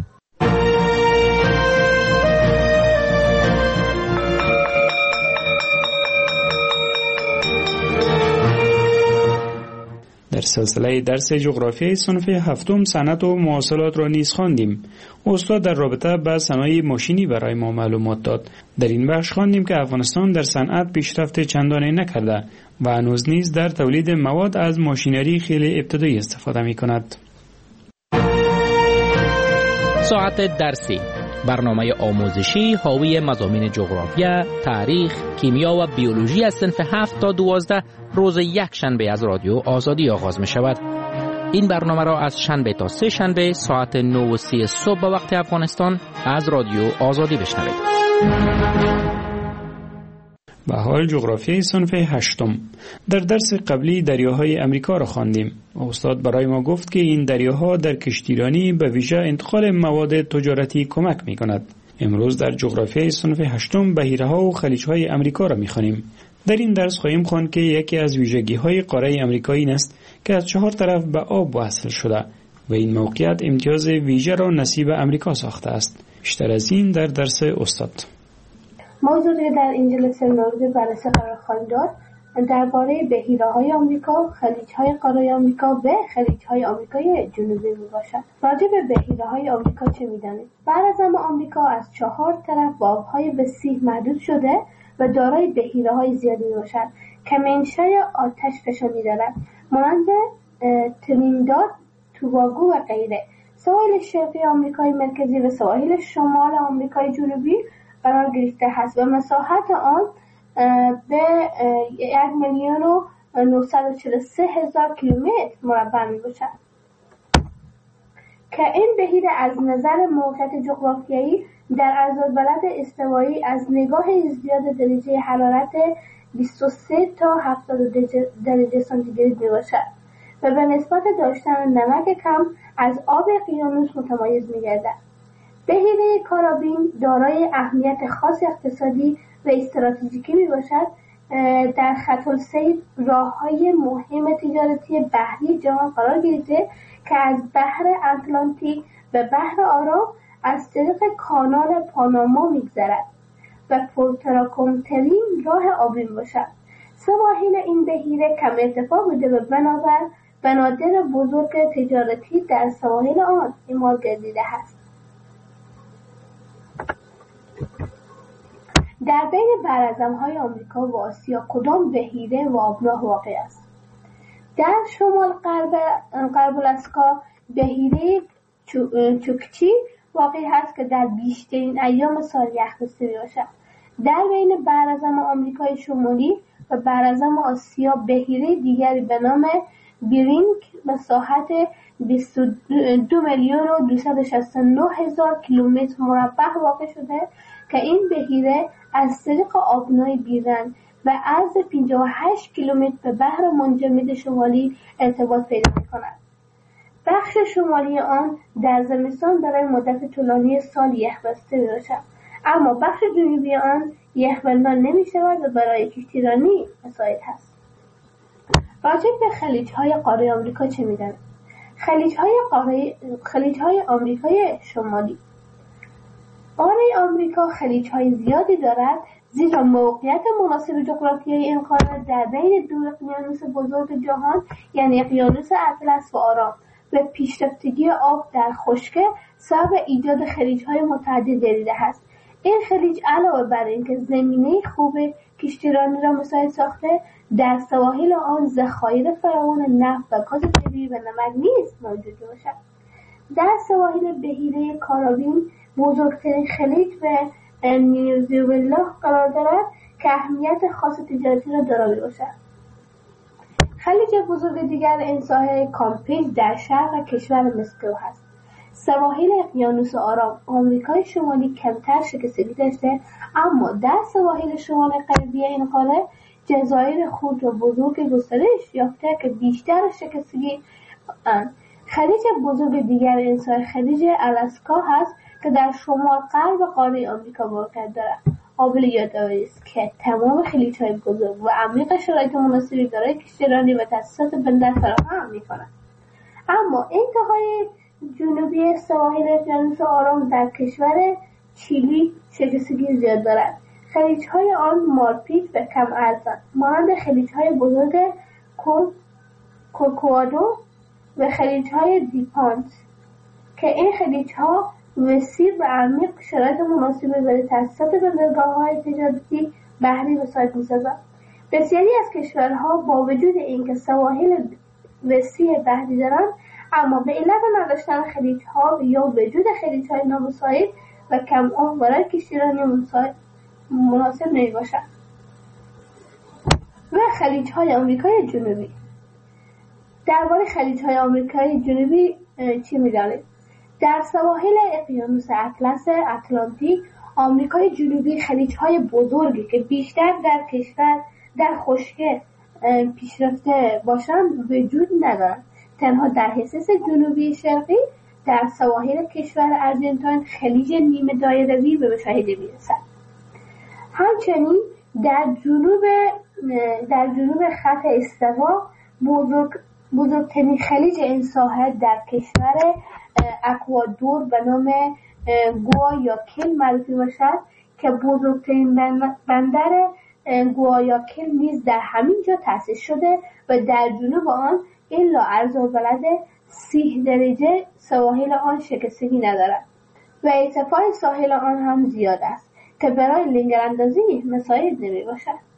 S22: در سلسله درس جغرافیای صنف هفتم صنعت و مواصلات را نیز خواندیم. استاد در رابطه با صنایع ماشینی برای ما معلومات داد. در این بخش خواندیم که افغانستان در صنعت پیشرفت چندانی نکرده و هنوز نیز در تولید مواد از ماشینری خیلی ابتدایی استفاده می کند.
S2: ساعت درسی، برنامه آموزشی حاوی مضامین جغرافیا، تاریخ، کیمیا و بیولوژی از صنف 7 تا 12 روز یک شنبه از رادیو آزادی آغاز می شود. این برنامه را از شنبه تا سه شنبه ساعت 9:30 صبح به وقت افغانستان از رادیو آزادی بشنوید.
S22: و حال جغرافیای صنف هشتم. در درس قبلی دریاهای امریکا را خواندیم. استاد برای ما گفت که این دریاها در کشتیرانی به ویژه انتقال مواد تجارتی کمک می کند. امروز در جغرافیای صنف هشتم بحیره‌ها و خلیج‌های امریکا را می‌خوانیم. در این درس خواهیم خواند که یکی از ویژگی‌های قاره امریکا این است که از 4 طرف به آب وصل شده و این موقعیت امتیاز ویژه را نصیب امریکا ساخته است. بیشتر از این در درس استاد.
S23: موضوعی در این جلسه مورد بررسی قرار خواهیم داد درباره بحیره‌های آمریکا، خلیج‌های قاره آمریکا و خلیج‌های آمریکای جنوبی میباشد. راجع به بحیره‌های آمریکا چه می‌دانید؟ براعظم آمریکا از 4 طرف با آب‌های وسیع محدود شده و دارای بحیره‌های زیادی میباشد که منشأ آتش فشانی دارد، مانند ترینیداد، توباگو و غیره. سواحل شرقی آمریکای مرکزی و سواحل شمال آمریکای جنوبی قرار گرفته است و مساحت آن به 1,943,000 کیلومتر مربع میباشد که این بحیره از نظر موقعیت جغرافیایی در عرض‌البلد استوایی از نگاه ازدیاد درجه حرارت 23 تا 70 درجه سانتیگراد میباشد و به نسبت داشتن نمک کم از آب اقیانوس متمایز میگردد. بحیره کارابین دارای اهمیت خاص اقتصادی و استراتژیکی میباشد. در خط السیر راههای مهم تجارتی بحری جهان قرار گرفته که از بحر اتلانتیک به بحر آرام از طریق کانال پاناما میگذرد و پرتراکنترین راه آبی میباشد. سواحل این بحیره کم ارتفاع بوده و بنادر بزرگ تجارتی در سواحل آن اعمال گردیده است. در بین براعظم‌های آمریکا و آسیا کدام بحیره و آبراه واقع است؟ در شمال غرب الاسکا بحیره چوکچی واقع است که در بیشترین ایام سال یخ‌بسته میباشد. در بین براعظم آمریکای شمالی و براعظم آسیا بحیره دیگری به نام بیرینگ مساحت 22,269,000 کیلومتر مربع واقع شده که این بحیره از طریق آبنای بیرن و عرض 58 کیلومتر به بحر منجمد شمالی ارتباط پیدا می‌کند. بخش شمالی آن در زمستان برای مدت طولانی سال یخبسته می‌باشد، اما بخش جنوبی آن یخبندان نمی‌شود و برای کشتیرانی مساعد است. راجع به خلیج‌های قاره آمریکا چه می‌دانید؟ خلیج‌های آمریکای شمالی. قاره آمریکا خلیج‌های زیادی دارد، زیرا موقعیت مناسب جغرافیایی این قاره در بین دو اقیانوس بزرگ جهان یعنی اقیانوس اطلس و آرام و پیشرفتگی آب در خشکی سبب ایجاد خلیج‌های متعدد دیده است. این خلیج علاوه بر اینکه زمینه خوب کشتیرانی را مساعد ساخته، در سواحل آن ذخایر فراوان نفت و گاز طبیعی و نمک نیز موجود باشد. در سواحل بحیره کارائیب بزرگترین خلیج به نیوزیلند قرار دارد که اهمیت خاص تجارتی را دارا می‌باشد. خلیج بزرگ دیگر این ساحل کامپیج در شرق کشور مسکو است. سواحل اقیانوس آرام آمریکای شمالی کمتر شکستگی داشته، اما در سواحل شمال غربی این قاره جزایر خرد و بزرگ گسترش یافته که بیشتر شکستگی خلیج بزرگ دیگر این ساحل خلیج آلاسکا هست که در شمال غرب قاره آمریکا موقعیت دارد. قابل یادآوری است که تمام خلیج‌های بزرگ و عمیق شرایط مناسبی برای کشتیرانی و تاسیسات بندر فراهم می‌کنند. اما انتهای جنوبی سواحل اقیانوس آرام در کشور چیلی شکستگی زیاد دارد. خلیج‌های آن مارپیچ و کم عرضند، مانند خلیج‌های بزرگ کورکوادو و خلیج‌های دیپانت که این خلیج‌ها وسیع و عمیق شرایط مناسبی برای تأسیسات بندرگاه‌های تجارتی بحری مساعد می‌سازند. بسیاری از کشورها با وجود اینکه سواحل وسیع بحری دارند، اما به علت نداشتن خلیج‌ها یا وجود خلیج‌های نامساعد و کم عمق برای کشتیرانی مناسب نمی‌باشند. و خلیج‌های آمریکای جنوبی. درباره خلیج‌های آمریکای جنوبی چی می‌دانید؟ در سواحل اقیانوس اطلس اتلانتیک آمریکای جنوبی خلیج‌های بزرگی که بیشتر در کشور در خشکی پیشرفته باشند وجود ندارند. تنها در حصص جنوبی شرقی در سواحل کشور آرژانتین خلیج نیمه دایروی به مشاهده می‌رسد. همچنین در جنوب خط استوا بزرگترین خلیج این ساحل در کشور اکوادور به نام گوایاکیل معروف باشد که بزرگترین بندر گوایاکیل نیز در همین جا تأسیس شده و در جنوب آن الا عرض و بلد 30 درجه سواحل آن شکستگی ندارد و ارتفاع ساحل آن هم زیاد است که برای لنگراندازی مساعد نمی باشد.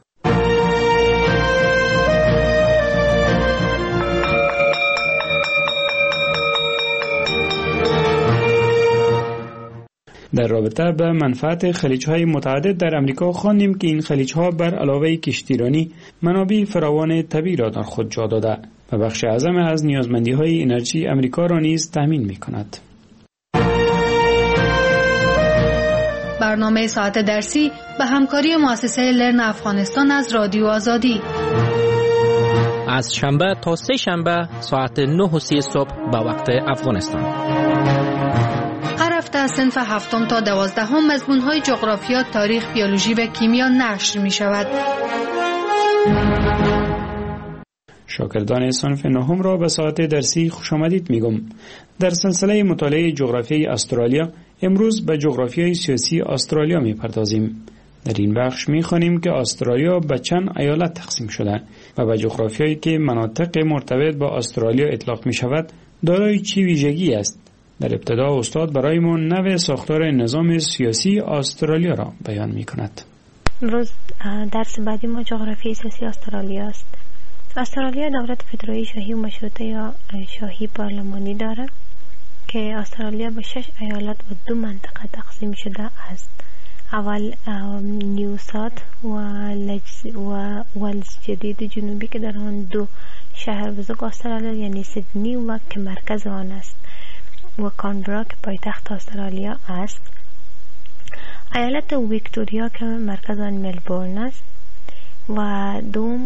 S22: در رابطه به منفعت خلیج‌های متعدد در امریکا خواندیم که این خلیج‌ها بر علاوه کشتیرانی منابع فراوان طبیعی را در خود جا داده و بخش اعظم از نیازمندی‌های انرژی امریکا را نیز تامین می‌کند.
S21: برنامه ساعت درسی به همکاری مؤسسه لرن افغانستان از رادیو آزادی
S2: از شنبه تا سه شنبه ساعت 9:30 صبح به وقت افغانستان.
S21: هر هفته از صنف 7 تا 12 مضمون‌های جغرافیا، تاریخ، بیولوژی و کیمیا نشر می‌شود.
S22: شاگردان صنف 9 را به ساعت درسی خوش آمدید میگم. در سلسله مطالعه جغرافیای استرالیا امروز به جغرافیای سیاسی استرالیا میپردازیم. در این بخش میخوانیم که استرالیا به چند ایالت تقسیم شده و به جغرافیایی که مناطق مرتبط با استرالیا اطلاق میشود دارای چه ویژگی است. در ابتدا استاد برایمان نوع ساختار نظام سیاسی استرالیا را بیان میکند.
S5: امروز درس بعدی ما جغرافیای سیاسی استرالیا است. استرالیا دولت فدرالی شاهی و مشروطه یا شاهی پارلمانی دارد که استرالیا به 6 ایالت و 2 منطقه تقسیم شده است. اول نیو ساوت و ولز جدید جنوبی که در آن 2 شهر بزرگ استرالیا یعنی سیدنی و که مرکز آن است و کانبرا که پایتخت استرالیا است. ایالت ویکتوریا که مرکز آن ملبورن است و دوم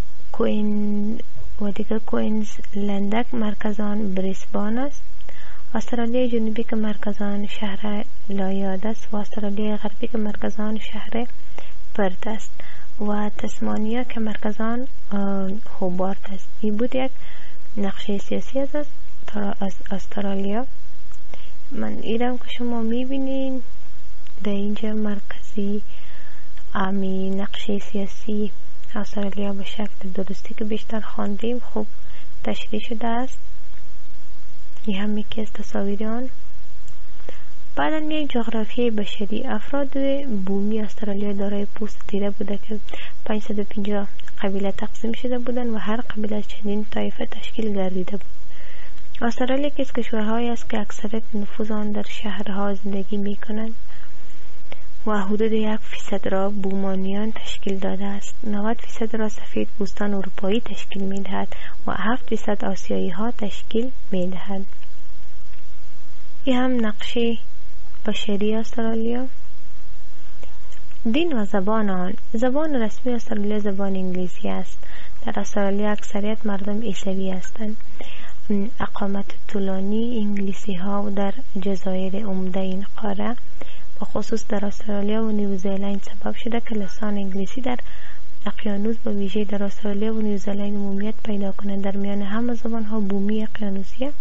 S5: کوئینزلند مرکز آن بریسبان است. استرالیا جنوبی که مرکز آن شهر لایاد است و استرالیا غربی که مرکز آن شهر پرت است و تسمانیا که مرکز آن هوبارت است. این بود یک نقشه سیاسی از استرالیا. من ایرم که شما میبینین در اینجا مرکزی امی نقشه سیاسی استرالیا به شکل درستی که بیشتر خواندیم خوب تشریح شده است. این هم یکی از تصاویر آن. بعد یک جغرافیای بشری. افراد بومی استرالیا دارای پوست تیره بوده که 550 قبیله تقسیم شده بودند و هر قبیله از چندین طایفه تشکیل گردیده بود. استرالیا یکی از کشورهایی است که اکثریت نفوذ آن در شهرها زندگی می کنند و حدود 1% را بومانیان تشکیل داده است. 90% را سفید پوستان اروپایی تشکیل می دهد و 7% آسیایی ها تشکیل می دهد. این هم نقشه بشری استرالیا. دین و زبان آن. زبان رسمی استرالیا زبان انگلیسی است. در استرالیا اکثریت مردم عیسوی هستند. اقامت طولانی انگلیسی ها در جزایر عمده این قاره و خصوص در استرالیا و نیوزیلند سبب شده که لسان انگلیسی در اقیانوس به ویژه در استرالیا و نیوزیلند عمومیت پیدا کنند. در میان همه زبان ها بومی اقیانوسی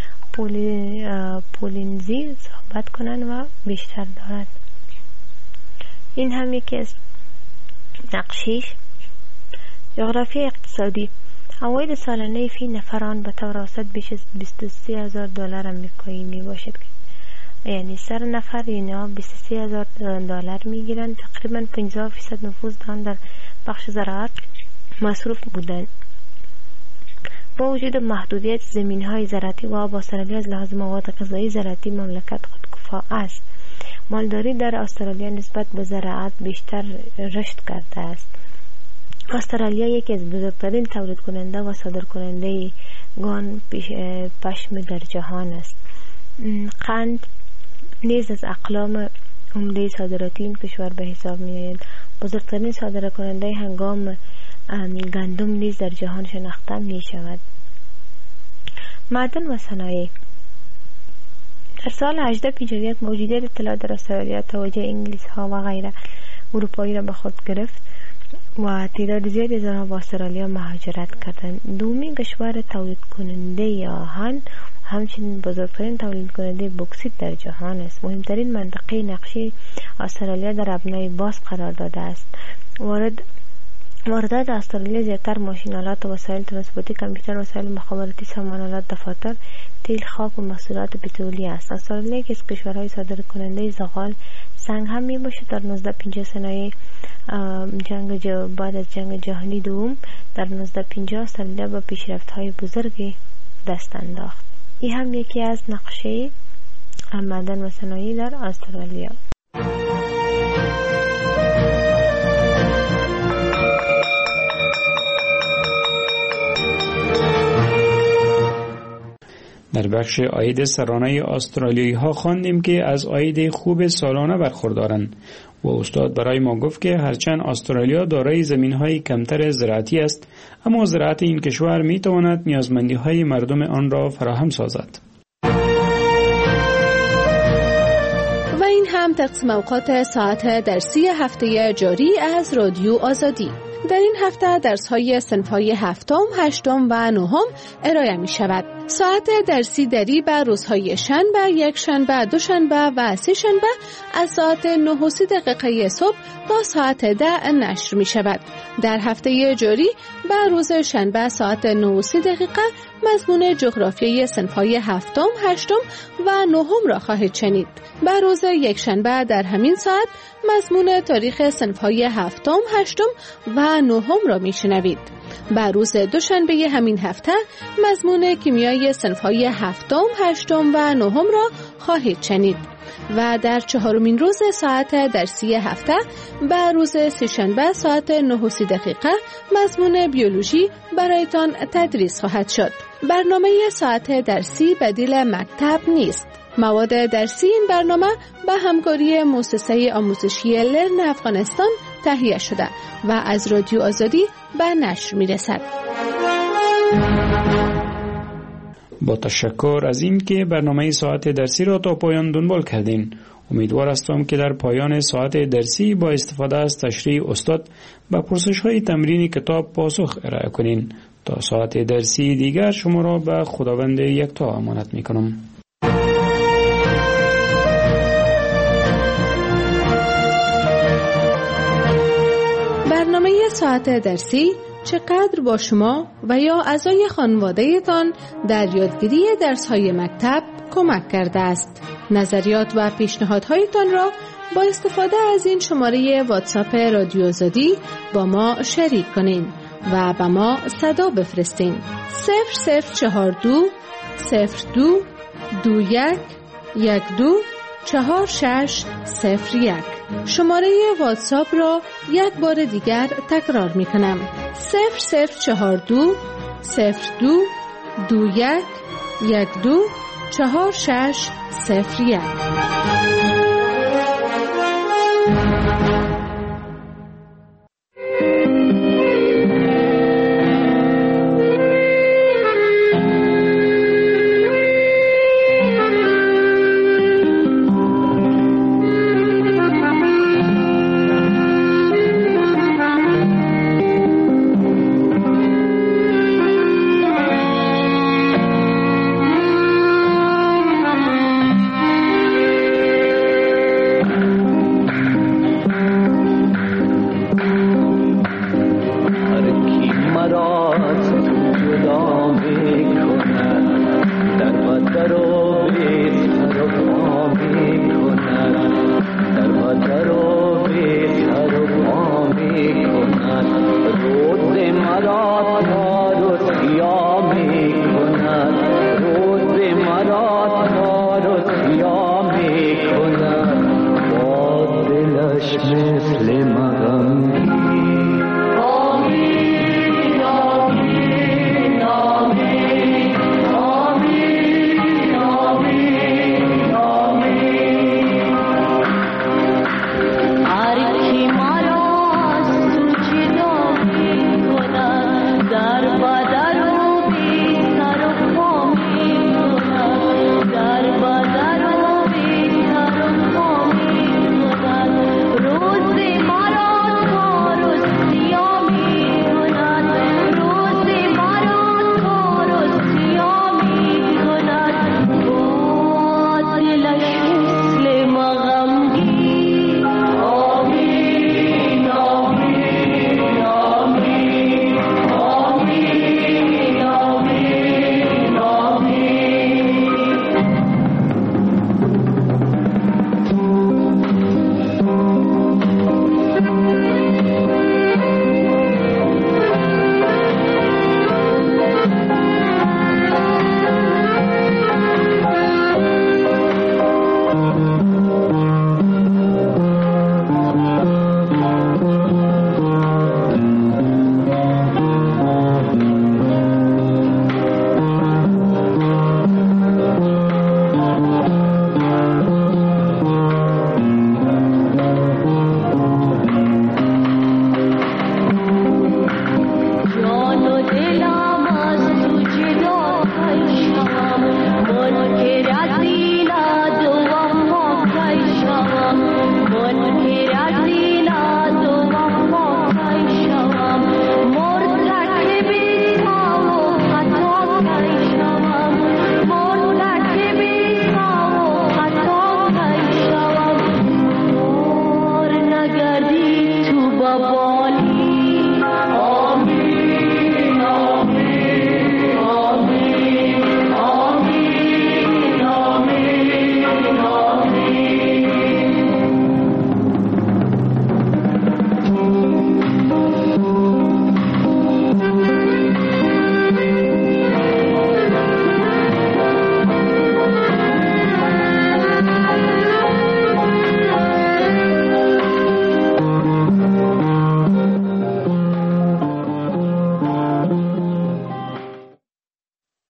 S5: پولینزی صحبت کنند و بیشتر دارد. این هم یکی از نقشیش. جغرافی اقتصادی. عواید سالانه فی نفران به طور اوسط بیش از $23,000 آمریکایی می باشد، یعنی سر نفر اینا $23,000 می گیرند. تقریبا 50% نفوذ آن در بخش زراعت مصروف بودند. با وجود محدودیت زمین‌های زراعتی و آب، استرالیا از لحاظ مواد غذایی زراعتی مملکت خودکفا است. مالداری در استرالیا نسبت به زراعت بیشتر رشد کرده است. استرالیا یکی از بزرگترین تولید کننده و صادر کننده گان پشم در جهان است. قند نیز از اقلام عمده صادراتی این کشور به حساب می آید. بزرگترین صادر کننده هنگام گندم نیز در جهان شناخته می شود. معدن و صنایع. در سال 1851 موجودیت اطلاعات در استرالیا توجه انگلیس ها و غیر اروپایی را به خود گرفت و تعداد زیادی از آنها به استرالیا مهاجرت کردند. دومین کشور تولید کننده آهن همچنین بزرگترین تولید کننده بوکسیت در جهان است. مهمترین منطقه نقشه استرالیا در ابنای باز قرار داده است. واردات استرالیا زیادتر ماشین‌آلات و وسایل ترانسپورتی، کامپیوتر، وسایل مخابراتی، سامان‌آلات، دفاتر، تیل، خاک و محصولات پترولی است. استرالیا که از کشورهای صادر کننده زغال سنگ هم می باشد. در 1950 صنایع بعد از جنگ جهانی دوم در 1950 استرالیا با پیشرفت‌های بزرگی دست انداخت. این هم یکی از نقشه معدن و صنایع در استرالیا.
S22: در بخش عاید سرانه استرالیایی ها خواندیم که از عاید خوب سالانه برخوردارند و استاد برای ما گفت که هرچند استرالیا دارای زمین‌های کمتر زراعتی است، اما زراعت این کشور می‌تواند نیازمندی‌های مردم آن را فراهم سازد.
S21: و این هم تقسیم اوقات ساعت درسی هفته جاری از رادیو آزادی. در این هفته درس‌های صنف‌های هفتم، هشتم و نهم ارائه می‌شود. ساعت درسی دری بر روزهای شنبه، یک شنبه، دوشنبه و سه شنبه از ساعت 9:30 صبح تا ساعت 10 نشر می‌شود. در هفته جاری بر روز شنبه ساعت 9:30 مضمون جغرافیای صنف‌های هفتم، هشتم و نهم را خواهید شنید. بر روز یک شنبه در همین ساعت مضمون تاریخ صنف‌های هفتم، هشتم و نهم را می‌شنوید. بر روز دوشنبه همین هفته مضمون کیمیای صنف‌های هفتم، هشتم و نهم را خواهید شنید و در چهارمین روز ساعت درسی هفته بر روز سه‌شنبه ساعت 9:30 مضمون بیولوژی برایتان تدریس خواهد شد. برنامه ساعت درسی بدیل مکتب نیست. مواد درسی این برنامه به همکاری مؤسسه آموزشی لرن افغانستان تهیه شده و از رادیو آزادی به نشر می‌رسد.
S22: با تشکر از این که برنامه ساعت درسی را تا پایان دنبال کردین. امیدوار هستم که در پایان ساعت درسی با استفاده از تشریح استاد به پرسش‌های تمرین کتاب پاسخ ارائه کنین. تا ساعت درسی دیگر شما را به خداوند یکتا امانت می‌کنم.
S21: برنامه ساعت درسی چقدر با شما و یا اعضای خانواده‌تان در یادگیری درس‌های مکتب کمک کرده است؟ نظریات و پیشنهادهایتان را با استفاده از این شماره واتساپ رادیو آزادی با ما شریک کنین و به ما صدا بفرستین. 0042 02 21 12 4601. شماره واتساپ را یک بار دیگر تکرار می کنم. 0042 02 21 12 4601.